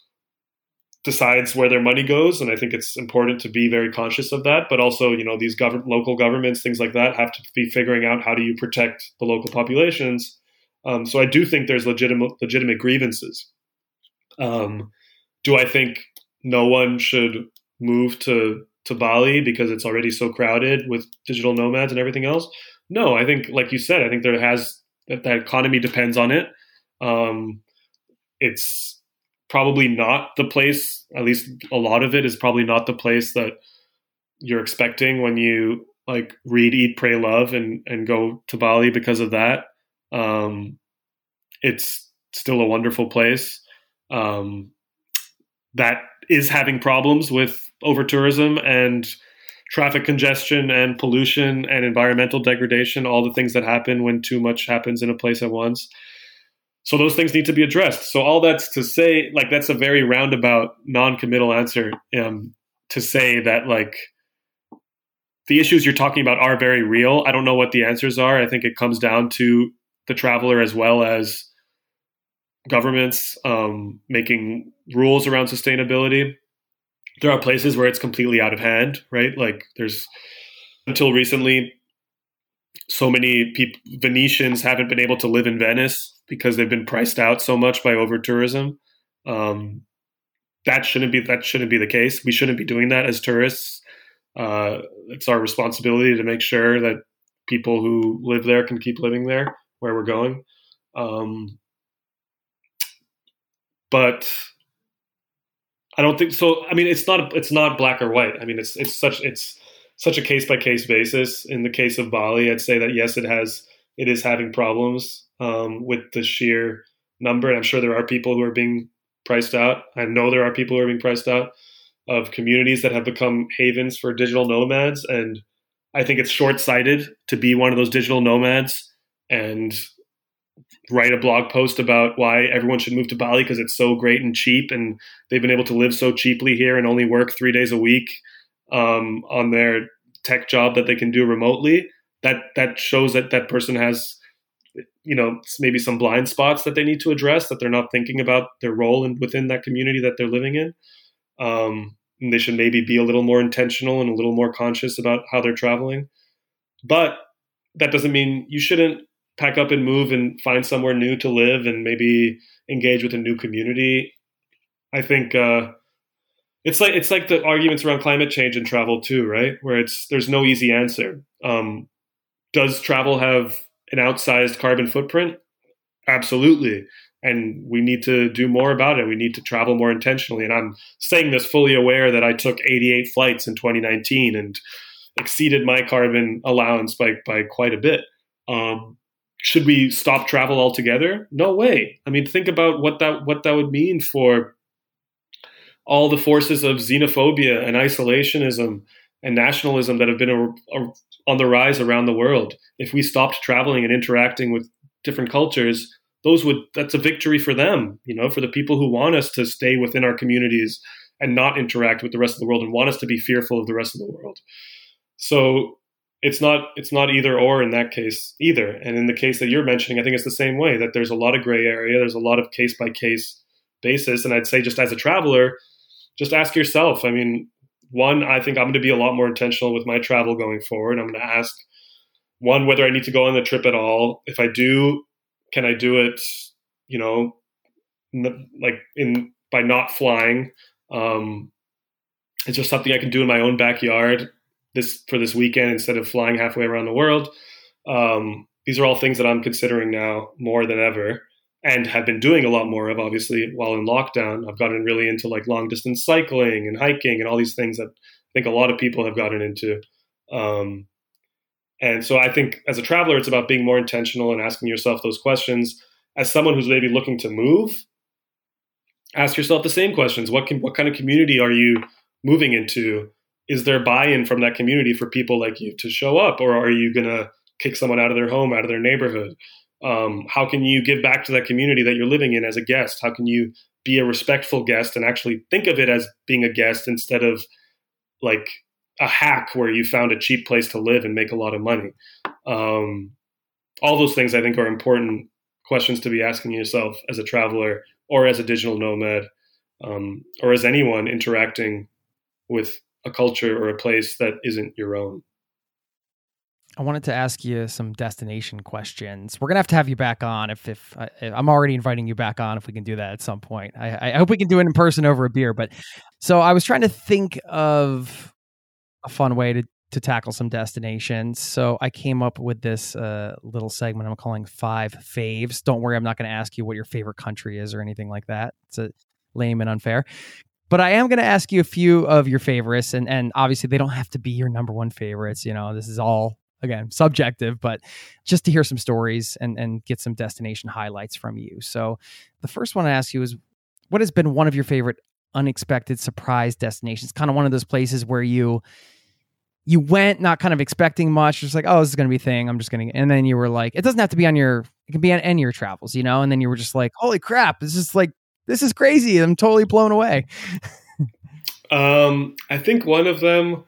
decides where their money goes. And I think it's important to be very conscious of that. But also, you know, these government, local governments, things like that, have to be figuring out how do you protect the local populations. Um, so I do think there's legitimate legitimate grievances. Um, do I think no one should move to to Bali because it's already so crowded with digital nomads and everything else? No, I think, like you said, I think there has that, that economy depends on it. Um, it's probably not the place, at least a lot of it is probably not the place that you're expecting when you like read, eat, pray, love and, and go to Bali because of that. Um, it's still a wonderful place um, that is having problems with over tourism and traffic congestion and pollution and environmental degradation, all the things that happen when too much happens in a place at once. So those things need to be addressed. So all that's to say, like, that's a very roundabout, non-committal answer um, to say that, like, the issues you're talking about are very real. I don't know what the answers are. I think it comes down to the traveler as well as governments um, making rules around sustainability. There are places where it's completely out of hand, right? Like there's, until recently, so many people, Venetians haven't been able to live in Venice because they've been priced out so much by over tourism. Um, that shouldn't be, that shouldn't be the case. We shouldn't be doing that as tourists. Uh, it's our responsibility to make sure that people who live there can keep living there where we're going. Um, but I don't think so. I mean, it's not, it's not black or white. I mean, it's, it's such, it's such a case by case basis. In the case of Bali, I'd say that yes, it has, it is having problems um, with the sheer number. And I'm sure there are people who are being priced out. I know there are people who are being priced out of communities that have become havens for digital nomads. And I think it's short-sighted to be one of those digital nomads and write a blog post about why everyone should move to Bali because it's so great and cheap and they've been able to live so cheaply here and only work three days a week um, on their tech job that they can do remotely. That that shows that that person has, you know, maybe some blind spots that they need to address, that they're not thinking about their role in, within that community that they're living in. Um, and they should maybe be a little more intentional and a little more conscious about how they're traveling. But that doesn't mean you shouldn't pack up and move and find somewhere new to live and maybe engage with a new community. I think uh, it's like it's like the arguments around climate change and travel too, right? Where it's there's no easy answer. Um, does travel have an outsized carbon footprint? Absolutely. And we need to do more about it. We need to travel more intentionally. And I'm saying this fully aware that I took eighty-eight flights in twenty nineteen and exceeded my carbon allowance by, by quite a bit. Um, should we stop travel altogether? No way. I mean, think about what that what that would mean for all the forces of xenophobia and isolationism and nationalism that have been a, a, on the rise around the world. If we stopped traveling and interacting with different cultures, those would that's a victory for them, you know, for the people who want us to stay within our communities and not interact with the rest of the world and want us to be fearful of the rest of the world. So it's not it's not either or in that case either. And in the case that you're mentioning, I think it's the same way, that there's a lot of gray area. There's a lot of case by case basis. And I'd say just as a traveler, just ask yourself. I mean, one, I think I'm going to be a lot more intentional with my travel going forward. I'm going to ask, one, whether I need to go on the trip at all. If I do, can I do it, you know, like in by not flying? Um, it's just something I can do in my own backyard this for this weekend instead of flying halfway around the world. Um, these are all things that I'm considering now more than ever, and have been doing a lot more of, obviously, while in lockdown. I've gotten really into like long distance cycling and hiking and all these things that I think a lot of people have gotten into. Um, and so I think as a traveler, it's about being more intentional and asking yourself those questions. As someone who's maybe looking to move, ask yourself the same questions. What can, what kind of community are you moving into? Is there buy-in from that community for people like you to show up? Or are you going to kick someone out of their home, out of their neighborhood? Um, how can you give back to that community that you're living in as a guest? How can you be a respectful guest and actually think of it as being a guest instead of like a hack where you found a cheap place to live and make a lot of money? Um, all those things I think are important questions to be asking yourself as a traveler or as a digital nomad, um, or as anyone interacting with a culture or a place that isn't your own. I wanted to ask you some destination questions. We're gonna have to have you back on. If if I, I'm already inviting you back on, if we can do that at some point. I, I hope we can do it in person over a beer. But so I was trying to think of a fun way to to tackle some destinations. So I came up with this uh, little segment I'm calling Five Faves. Don't worry, I'm not going to ask you what your favorite country is or anything like that. It's a lame and unfair. But I am going to ask you a few of your favorites, and and obviously they don't have to be your number one favorites. You know, this is all, again, subjective, but just to hear some stories and, and get some destination highlights from you. So the first one I ask you is, what has been one of your favorite unexpected surprise destinations? Kind of one of those places where you you went not kind of expecting much, just like, oh, this is going to be a thing. I'm just going to, and then you were like, it doesn't have to be on your, it can be on any of your travels, you know? And then you were just like, holy crap, this is like, this is crazy. I'm totally blown away. um, I think one of them,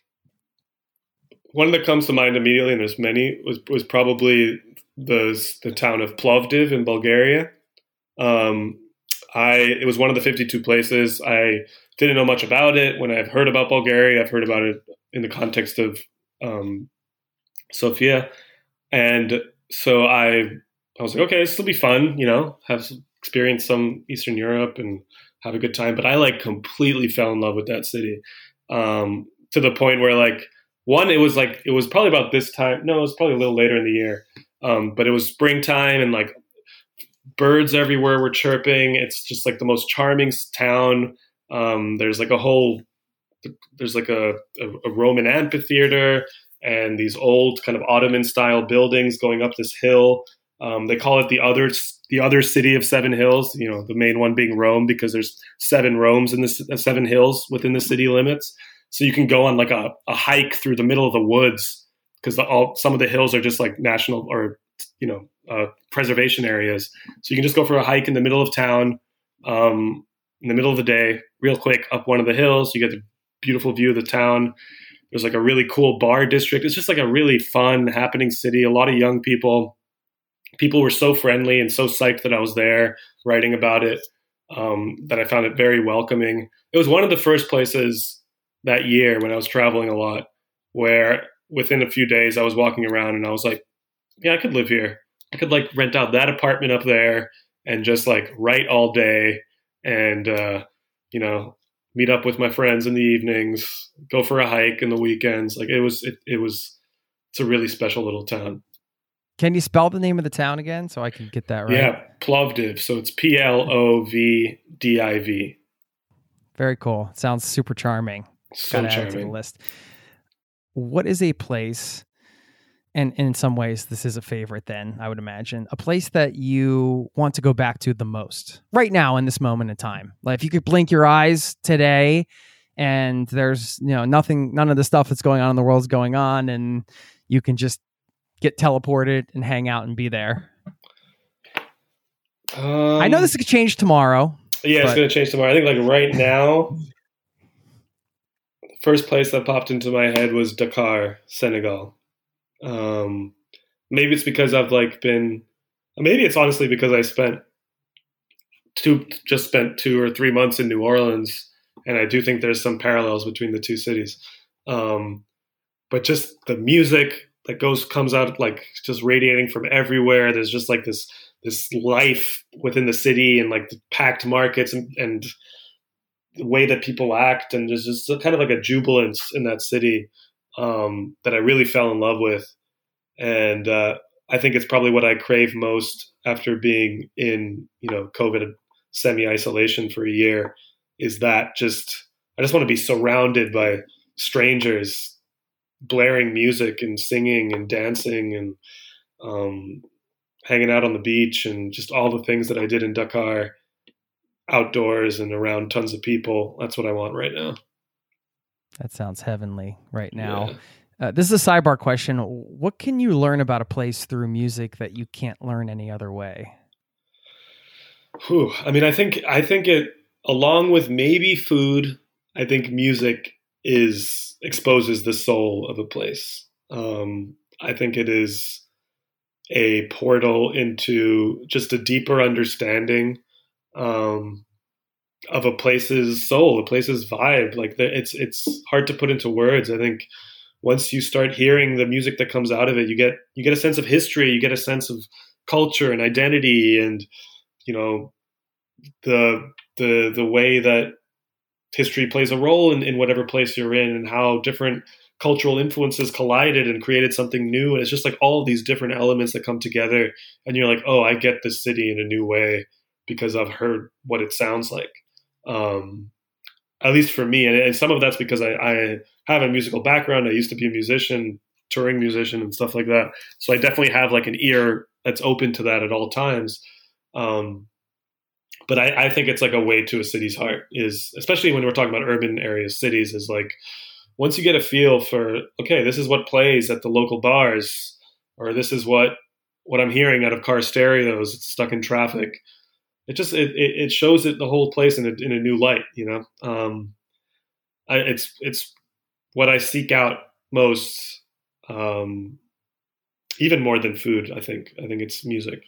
one that comes to mind immediately, and there's many, was was probably the the town of Plovdiv in Bulgaria. Um, I it was one of the fifty-two places. I didn't know much about it. When I've heard about Bulgaria, I've heard about it in the context of um, Sofia, and so I I was like, okay, this will be fun, you know, have experience some Eastern Europe and have a good time. But I like completely fell in love with that city, um, to the point where like. One, it was like, it was probably about this time. No, it was probably a little later in the year. Um, but it was springtime and like birds everywhere were chirping. It's just like the most charming town. Um, there's like a whole, there's like a, a, a Roman amphitheater and these old kind of Ottoman style buildings going up this hill. Um, they call it the other, the other city of seven hills, you know, the main one being Rome, because there's seven Romes in the seven hills within the city limits. So you can go on like a, a hike through the middle of the woods, because all some of the hills are just like national or, you know, uh, preservation areas. So you can just go for a hike in the middle of town, um, in the middle of the day, real quick up one of the hills. You get the beautiful view of the town. There's like a really cool bar district. It's just like a really fun, happening city. A lot of young people. People were so friendly and so psyched that I was there writing about it, um, that I found it very welcoming. It was one of the first places that year when I was traveling a lot, where within a few days I was walking around and I was like, yeah, I could live here. I could like rent out that apartment up there and just like write all day and, uh, you know, meet up with my friends in the evenings, go for a hike in the weekends. Like it was, it, it was, it's a really special little town. Can you spell the name of the town again so I can get that right? Yeah, Plovdiv. So it's P L O V D I V. Very cool. Sounds super charming. So Gotta add it to the list. What is a place, and in some ways this is a favorite then, I would imagine, a place that you want to go back to the most right now in this moment in time? Like if you could blink your eyes today and there's, you know, nothing, none of the stuff that's going on in the world is going on, and you can just get teleported and hang out and be there. Um, I know this could change tomorrow. Yeah, it's going to change tomorrow. I think like right now, the first place that popped into my head was Dakar, Senegal. Um, maybe it's because I've like been, maybe it's honestly because I spent two, just spent two or three months in New Orleans, and I do think there's some parallels between the two cities. Um, but just the music that goes, comes out like just radiating from everywhere. There's just like this, this life within the city, and like the packed markets, and, and the way that people act. And there's just kind of like a jubilance in that city um, that I really fell in love with. And uh, I think it's probably what I crave most after being in, you know, COVID semi-isolation for a year, is that just, I just want to be surrounded by strangers blaring music and singing and dancing and um, hanging out on the beach, and just all the things that I did in Dakar, outdoors and around tons of people. That's what I want right now. That sounds heavenly right now. Yeah. Uh, this is a sidebar question. What can you learn about a place through music that you can't learn any other way? Whew. I mean, I think, I think it, along with maybe food, I think music is exposes the soul of a place. Um, I think it is a portal into just a deeper understanding um, of a place's soul, a place's vibe. Like the, it's it's hard to put into words. I think once you start hearing the music that comes out of it, you get you get a sense of history, you get a sense of culture and identity, and you know the the the way that history plays a role in, in whatever place you're in, and how different cultural influences collided and created something new. And it's just like all of these different elements that come together, and you're like, oh, I get this city in a new way because I've heard what it sounds like. Um, at least for me. And, and some of that's because I, I have a musical background. I used to be a musician, touring musician and stuff like that. So I definitely have like an ear that's open to that at all times. Um, But I, I think it's like a way to a city's heart, is especially when we're talking about urban areas, cities, is like once you get a feel for, okay, this is what plays at the local bars, or this is what what I'm hearing out of car stereos stuck in traffic. It just it it shows it the whole place in a in a new light, you know. Um, I, it's it's what I seek out most, um, even more than food. I think I think it's music.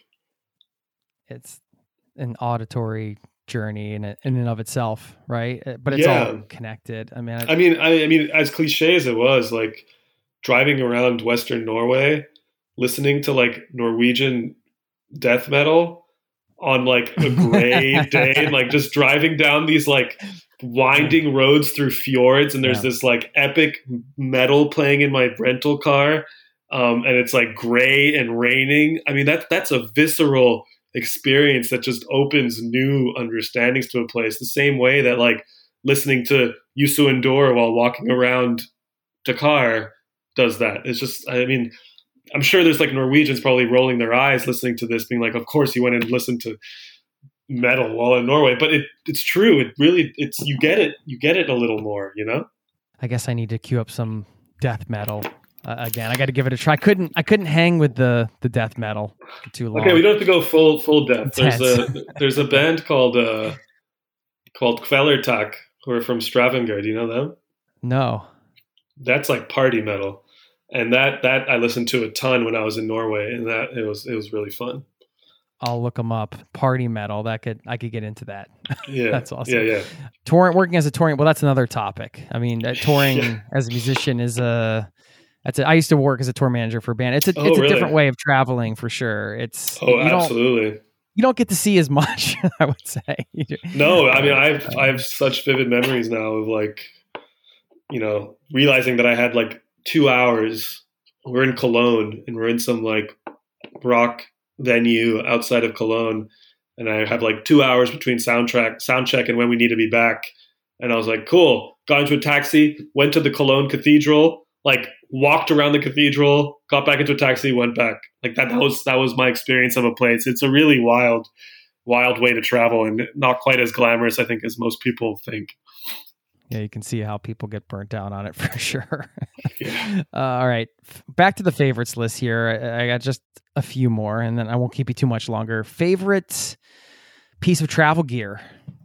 It's an auditory journey in it, in and of itself, right? But it's yeah. all connected. I mean, I, I mean, I, I mean, as cliche as it was, like driving around Western Norway, listening to like Norwegian death metal on like a gray day, like just driving down these like winding roads through fjords, and there's yeah. this like epic metal playing in my rental car, um, and it's like gray and raining. I mean, that that's a visceral experience that just opens new understandings to a place, the same way that like listening to Youssou N'Dour while walking around Dakar does that. It's just, I mean, I'm sure there's like Norwegians probably rolling their eyes listening to this, being like, of course you went and listened to metal while in Norway. But it, it's true. It really, it's, you get it, you get it a little more, you know? I guess I need to cue up some death metal. Uh, again, I got to give it a try. I couldn't. I couldn't hang with the, the death metal for too long. Okay, we don't have to go full full death. Intense. There's a there's a band called uh, called Kvelertak, who are from Stavanger. Do you know them? No. That's like party metal, and that that I listened to a ton when I was in Norway, and that it was it was really fun. I'll look them up. Party metal. That could I could get into that. Yeah, that's awesome. Yeah, yeah. Touring, working as a touring. Well, that's another topic. I mean, uh, touring yeah. as a musician is a. That's a, I used to work as a tour manager for a band. It's a oh, it's a really? different way of traveling for sure. It's oh, you absolutely. Don't, you don't get to see as much, I would say. No, I mean, I've I have such vivid memories now of like, you know, realizing that I had like two hours. We're in Cologne and we're in some like rock venue outside of Cologne, and I have like two hours between soundtrack, sound check and when we need to be back. And I was like, cool. Got into a taxi, went to the Cologne Cathedral, like walked around the cathedral, got back into a taxi, went back. Like that, that was that was my experience of a place. It's a really wild, wild way to travel, and not quite as glamorous, I think, as most people think. Yeah, you can see how people get burnt out on it for sure. Yeah. Uh, all right, back to the favorites list here. I, I got just a few more, and then I won't keep you too much longer. Favorite piece of travel gear?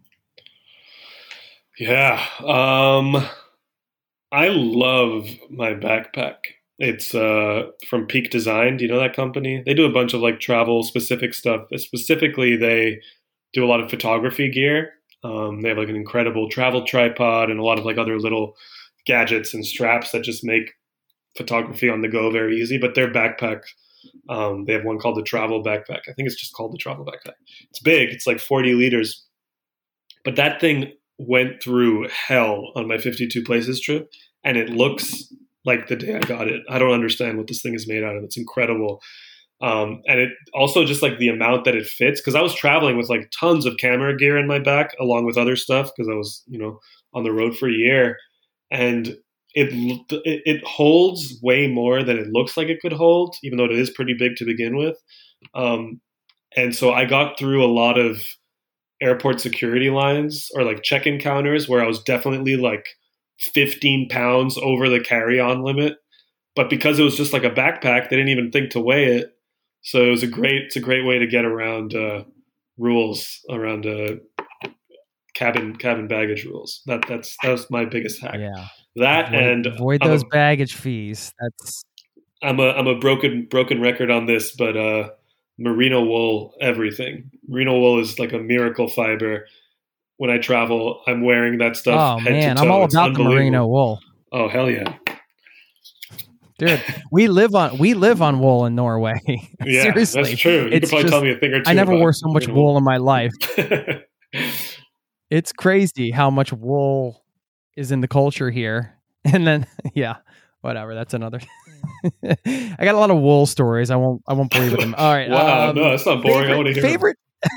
Yeah, um, I love my backpack. It's uh, from Peak Design. Do you know that company? They do a bunch of like travel specific stuff. Specifically, they do a lot of photography gear. Um, they have like an incredible travel tripod and a lot of like other little gadgets and straps that just make photography on the go very easy. But their backpack, um, they have one called the Travel Backpack. I think it's just called the Travel Backpack. It's big. It's like forty liters. But that thing went through hell on my fifty-two places trip, and it looks like the day I got it. I don't understand what this thing is made out of. It's incredible. Um, and it also just like the amount that it fits, because I was traveling with like tons of camera gear in my back along with other stuff because I was, you know, on the road for a year, and it, it it holds way more than it looks like it could hold, even though it is pretty big to begin with. Um, and so I got through a lot of airport security lines or like check-in counters where I was definitely like fifteen pounds over the carry-on limit. But because it was just like a backpack, they didn't even think to weigh it. So it was a great, it's a great way to get around uh, rules, around uh, cabin cabin baggage rules. That that's that was my biggest hack. Yeah, that avoid, and avoid I'm those a, baggage fees. That's I'm a I'm a broken broken record on this, but uh, merino wool, everything. Merino wool is like a miracle fiber. When I travel, I'm wearing that stuff. Oh head man, to toe. I'm all It's about the merino wool. Oh hell yeah. Dude, we live on we live on wool in Norway. Yeah, seriously, that's true. You it's could probably just, tell me a thing or two. I never about wore so much wool in my life. It's crazy how much wool is in the culture here. And then, yeah, whatever. That's another. I got a lot of wool stories. I won't. I won't bore you with them. All right. Wow, um, no, that's not boring. Favorite, I want to hear favorite.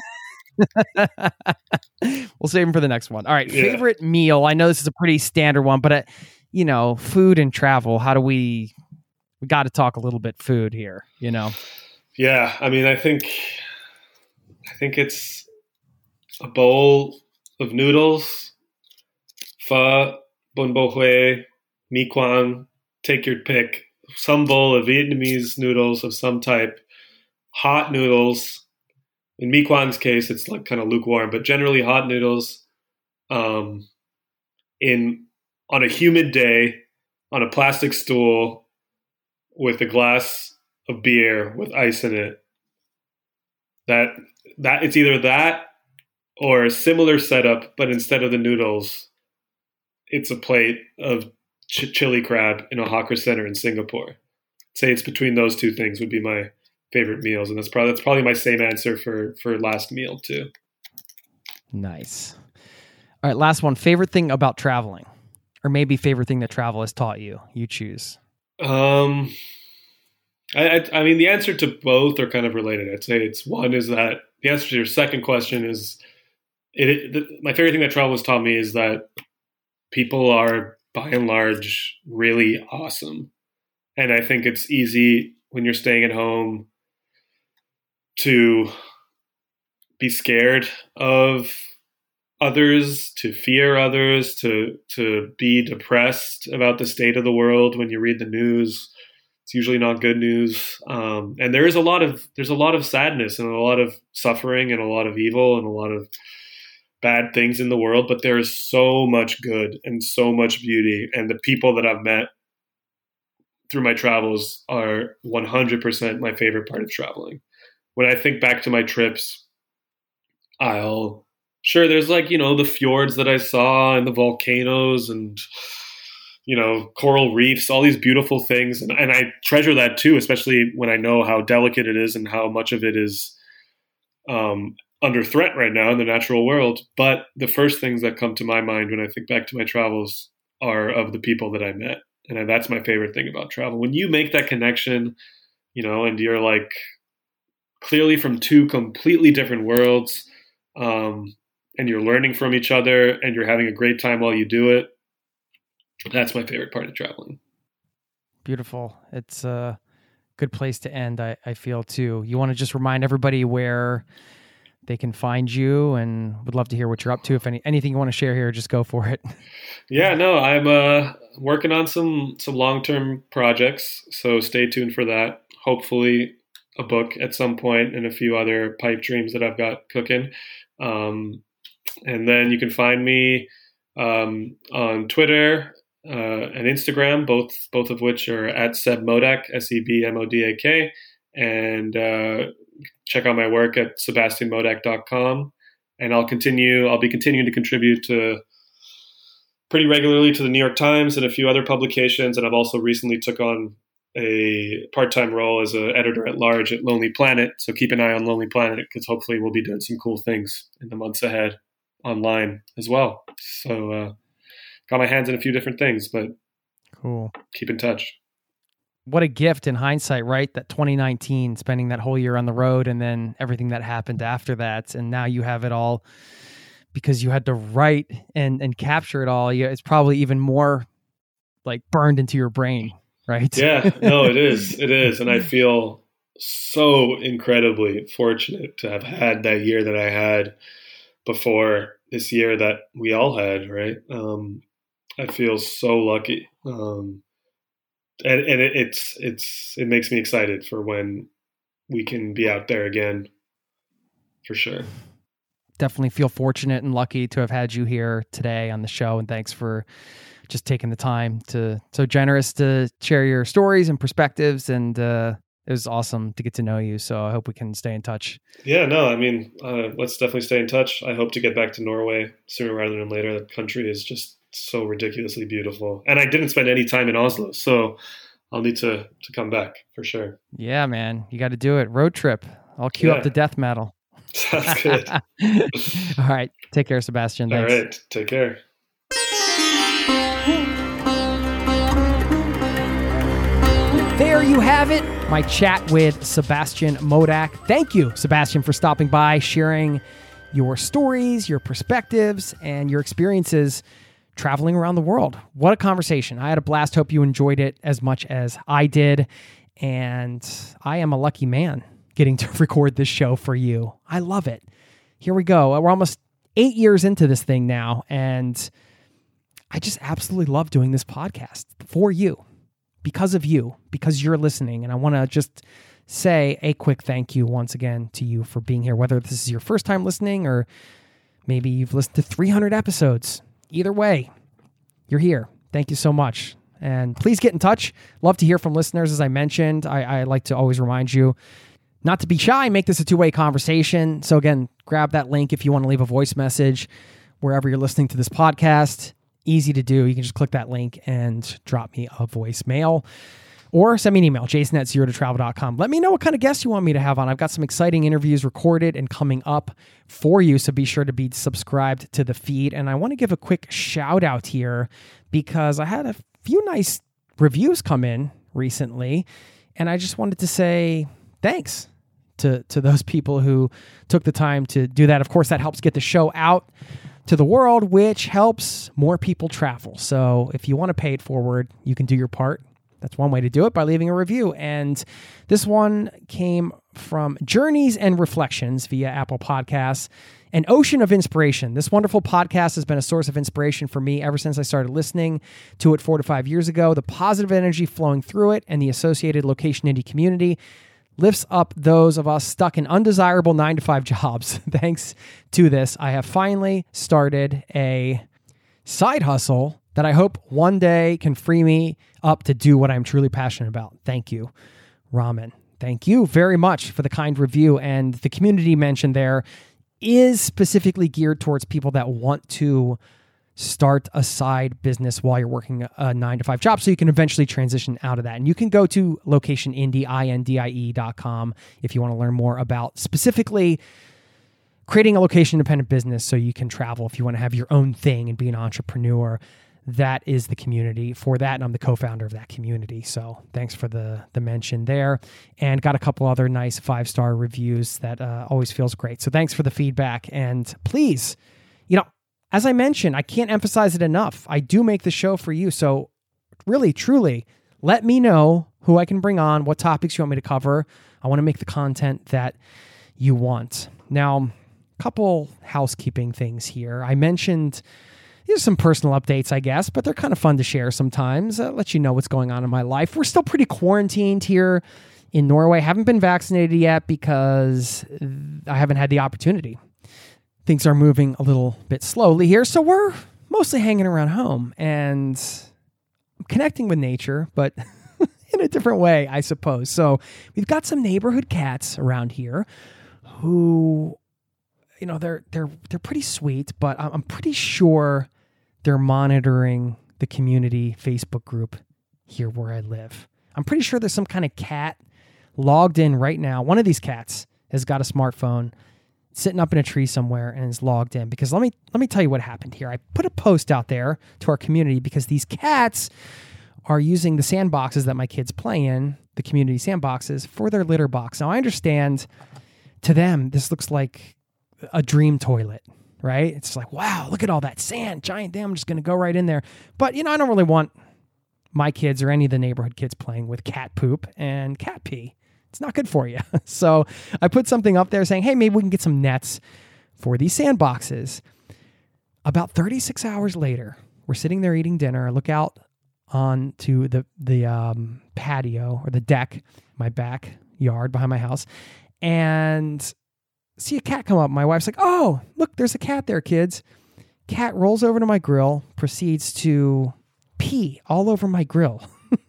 We'll save them for the next one. All right. Yeah. Favorite meal. I know this is a pretty standard one, but uh, you know, food and travel. How do we? We got to talk a little bit food here. You know. Yeah, I mean, I think, I think it's a bowl of noodles, pho, bun bo hue, mi quang. Take your pick. Some bowl of Vietnamese noodles of some type, hot noodles. In mi quang's case, it's like kind of lukewarm, but generally hot noodles. Um, in on a humid day, on a plastic stool, with a glass of beer with ice in it. That that it's either that or a similar setup, but instead of the noodles, it's a plate of ch- chili crab in a hawker center in Singapore. I'd say it's between those two things would be my favorite meals, and that's probably that's probably my same answer for for last meal too. Nice. All right, last one. Favorite thing about traveling, or maybe favorite thing that travel has taught you. You choose. Um, I, I, I mean, the answer to both are kind of related. I'd say it's one is that the answer to your second question is it. it the, my favorite thing that travel has taught me is that people are by and large really awesome, and I think it's easy when you're staying at home to be scared of others, to fear others, to to be depressed about the state of the world when you read the news. It's usually not good news, um, and there is a lot of there's a lot of sadness and a lot of suffering and a lot of evil and a lot of bad things in the world. But there is so much good and so much beauty, and the people that I've met through my travels are one hundred percent my favorite part of traveling. When I think back to my trips, I'll Sure, there's like, you know, the fjords that I saw and the volcanoes and, you know, coral reefs, all these beautiful things. And, and I treasure that too, especially when I know how delicate it is and how much of it is um, under threat right now in the natural world. But the first things that come to my mind when I think back to my travels are of the people that I met. And that's my favorite thing about travel. When you make that connection, you know, and you're like, clearly from two completely different worlds, um, and you're learning from each other and you're having a great time while you do it. That's my favorite part of traveling. Beautiful. It's a good place to end, I, I feel, too. You want to just remind everybody where they can find you, and would love to hear what you're up to. If any anything you want to share here, just go for it. Yeah, no, I'm uh, working on some some long-term projects, so stay tuned for that. Hopefully a book at some point and a few other pipe dreams that I've got cooking. Um, and then you can find me um, on Twitter uh, and Instagram, both both of which are at Seb Modak, S E B M O D A K. And uh, check out my work at sebastian modak dot com. And I'll continue, I'll be continuing to contribute to pretty regularly to the New York Times and a few other publications. And I've also recently took on a part-time role as an editor at large at Lonely Planet. So keep an eye on Lonely Planet, because hopefully we'll be doing some cool things in the months ahead online as well. So uh, got my hands in a few different things, but cool. Keep in touch. What a gift in hindsight, right? That twenty nineteen, spending that whole year on the road, and then everything that happened after that. And now you have it all because you had to write and, and capture it all. You, it's probably even more like burned into your brain, right? Yeah, no, it is. It is. And I feel so incredibly fortunate to have had that year that I had before this year that we all had, right? Um, I feel so lucky. Um, and and it, it's, it's, it makes me excited for when we can be out there again, for sure. Definitely feel fortunate and lucky to have had you here today on the show. And thanks for just taking the time to, so generous to share your stories and perspectives. And uh, it was awesome to get to know you. So I hope we can stay in touch. Yeah, no, I mean, uh, let's definitely stay in touch. I hope to get back to Norway sooner rather than later. The country is just so ridiculously beautiful. And I didn't spend any time in Oslo, so I'll need to, to come back for sure. Yeah, man, you got to do it. Road trip. I'll cue yeah. up the death metal. Sounds good. All right. Take care, Sebastian. Thanks. All right. Take care. There you have it. My chat with Sebastian Modak. Thank you, Sebastian, for stopping by, sharing your stories, your perspectives, and your experiences traveling around the world. What a conversation. I had a blast. Hope you enjoyed it as much as I did. And I am a lucky man getting to record this show for you. I love it. Here we go. We're almost eight years into this thing now, and I just absolutely love doing this podcast for you, because of you, because you're listening. And I want to just say a quick thank you once again to you for being here, whether this is your first time listening or maybe you've listened to three hundred episodes. Either way, you're here. Thank you so much. And please get in touch. Love to hear from listeners. As I mentioned, I, I like to always remind you not to be shy, make this a two-way conversation. So again, grab that link if you want to leave a voice message wherever you're listening to this podcast. Easy to do. You can just click that link and drop me a voicemail or send me an email, jason at zero to travel dot com. Let me know what kind of guests you want me to have on. I've got some exciting interviews recorded and coming up for you, so be sure to be subscribed to the feed. And I want to give a quick shout out here because I had a few nice reviews come in recently, and I just wanted to say thanks to, to those people who took the time to do that. Of course, that helps get the show out to the world, which helps more people travel. So if you want to pay it forward, you can do your part. That's one way to do it, by leaving a review. And this one came from Journeys and Reflections via Apple Podcasts, an ocean of inspiration. This wonderful podcast has been a source of inspiration for me ever since I started listening to it four to five years ago. The positive energy flowing through it and the associated Location Indie community lifts up those of us stuck in undesirable nine to five jobs. Thanks to this, I have finally started a side hustle that I hope one day can free me up to do what I'm truly passionate about. Thank you, Ramen. Thank you very much for the kind review. And the community mentioned there is specifically geared towards people that want to start a side business while you're working a nine to five job, so you can eventually transition out of that. And you can go to location indie, I N D I E dot com if you want to learn more about specifically creating a location independent business so you can travel if you want to have your own thing and be an entrepreneur that is the community for that. And I'm the co-founder of that community. So thanks for the the mention there. And got a couple other nice five-star reviews that uh, always feels great. So thanks for the feedback. And please, you know, as I mentioned, I can't emphasize it enough. I do make the show for you. So really, truly, let me know who I can bring on, what topics you want me to cover. I want to make the content that you want. Now, a couple housekeeping things here. I mentioned Here's some personal updates, I guess, but they're kind of fun to share sometimes. Uh, let you know what's going on in my life. We're still pretty quarantined here in Norway. Haven't been vaccinated yet because I haven't had the opportunity. Things are moving a little bit slowly here, so we're mostly hanging around home and connecting with nature, but in a different way, I suppose. So we've got some neighborhood cats around here who, you know, they're they're they're pretty sweet, but I'm pretty sure they're monitoring the community Facebook group here where I live. I'm pretty sure there's some kind of cat logged in right now. One of these cats has got a smartphone, sitting up in a tree somewhere, and is logged in. Because let me let me tell you what happened here. I put a post out there to our community because these cats are using the sandboxes that my kids play in, the community sandboxes, for their litter box. Now, I understand to them this looks like a dream toilet, right? It's like, wow, look at all that sand, giant dam, I'm just going to go right in there. But, you know, I don't really want my kids or any of the neighborhood kids playing with cat poop and cat pee. It's not good for you. So I put something up there saying, hey, maybe we can get some nets for these sandboxes. About thirty-six hours later, we're sitting there eating dinner. I look out onto the, the um, patio or the deck, my backyard behind my house, and see a cat come up. My wife's like, oh, look, there's a cat there, kids. Cat rolls over to my grill, proceeds to pee all over my grill.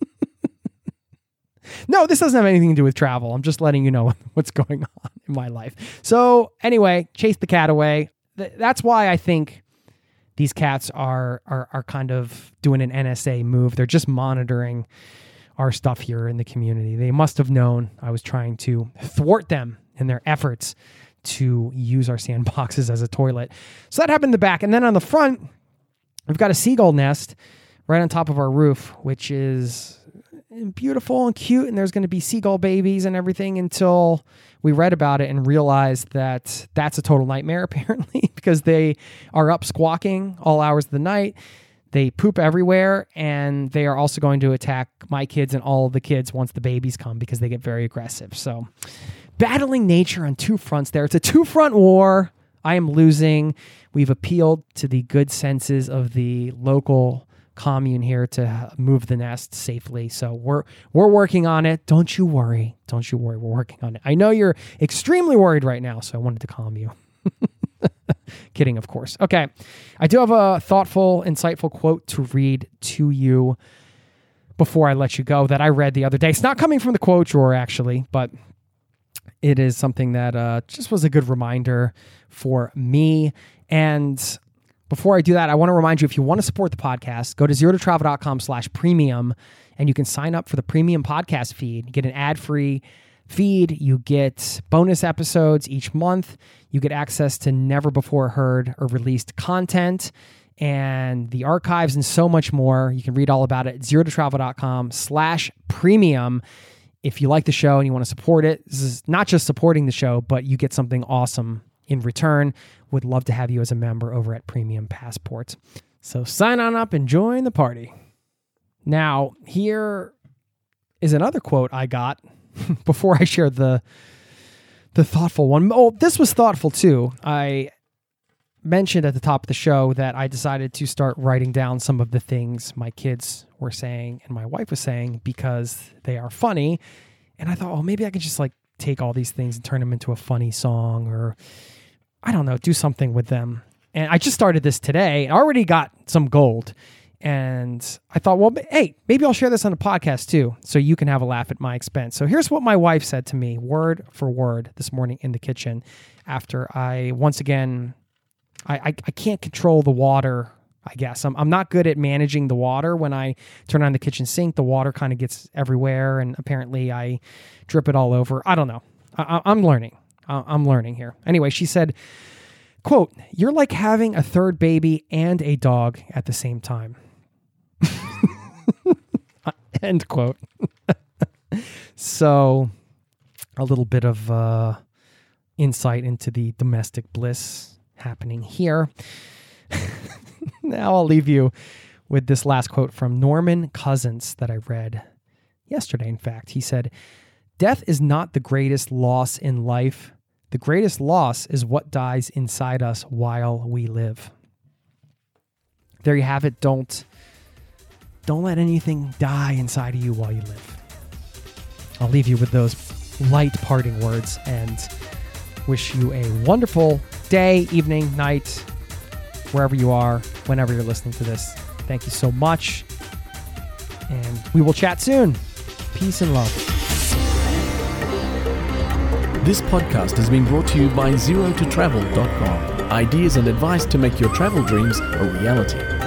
No, this doesn't have anything to do with travel. I'm just letting you know what's going on in my life. So anyway, chase the cat away. Th- that's why I think these cats are, are are kind of doing an N S A move. They're just monitoring our stuff here in the community. They must have known I was trying to thwart them in their efforts to use our sandboxes as a toilet. So that happened in the back. And then on the front, we've got a seagull nest right on top of our roof, which is beautiful and cute. And there's going to be seagull babies and everything until we read about it and realized that that's a total nightmare, apparently, because they are up squawking all hours of the night. They poop everywhere, and they are also going to attack my kids and all of the kids once the babies come because they get very aggressive. So battling nature on two fronts there. It's a two-front war. I am losing. We've appealed to the good senses of the local commune here to move the nest safely. So we're we're working on it. Don't you worry. Don't you worry. We're working on it. I know you're extremely worried right now, so I wanted to calm you. Kidding, of course. Okay. I do have a thoughtful, insightful quote to read to you before I let you go that I read the other day. It's not coming from the quote drawer, actually, but it is something that uh, just was a good reminder for me. And before I do that, I want to remind you, if you want to support the podcast, go to zero to travel dot com slash premium, and you can sign up for the premium podcast feed. You get an ad-free feed. You get bonus episodes each month. You get access to never before heard or released content and the archives and so much more. You can read all about it at zero to travel dot com slash premium. If you like the show and you want to support it, this is not just supporting the show, but you get something awesome in return. Would love to have you as a member over at Premium Passport. So sign on up and join the party. Now, here is another quote I got before I share the the thoughtful one. Oh, this was thoughtful too. I mentioned at the top of the show that I decided to start writing down some of the things my kids were saying and my wife was saying because they are funny. And I thought, oh, maybe I could just like take all these things and turn them into a funny song, or I don't know, do something with them. And I just started this today. I already got some gold. And I thought, well, hey, maybe I'll share this on the podcast too, so you can have a laugh at my expense. So here's what my wife said to me, word for word, this morning in the kitchen after I, once again, I, I, I can't control the water, I guess. I'm, I'm not good at managing the water. When I turn on the kitchen sink, the water kind of gets everywhere, and apparently I drip it all over. I don't know. I, I'm learning. I'm learning here. Anyway, she said, quote, "You're like having a third baby and a dog at the same time." End quote. So, a little bit of uh, insight into the domestic bliss happening here. Now I'll leave you with this last quote from Norman Cousins that I read yesterday, in fact. He said, "Death is not the greatest loss in life. The greatest loss is what dies inside us while we live." There you have it. Don't, don't let anything die inside of you while you live. I'll leave you with those light parting words and wish you a wonderful day, evening, night, wherever you are, whenever you're listening to this. Thank you so much. And we will chat soon. Peace and love. This podcast has been brought to you by zero to travel dot com. Ideas and advice to make your travel dreams a reality.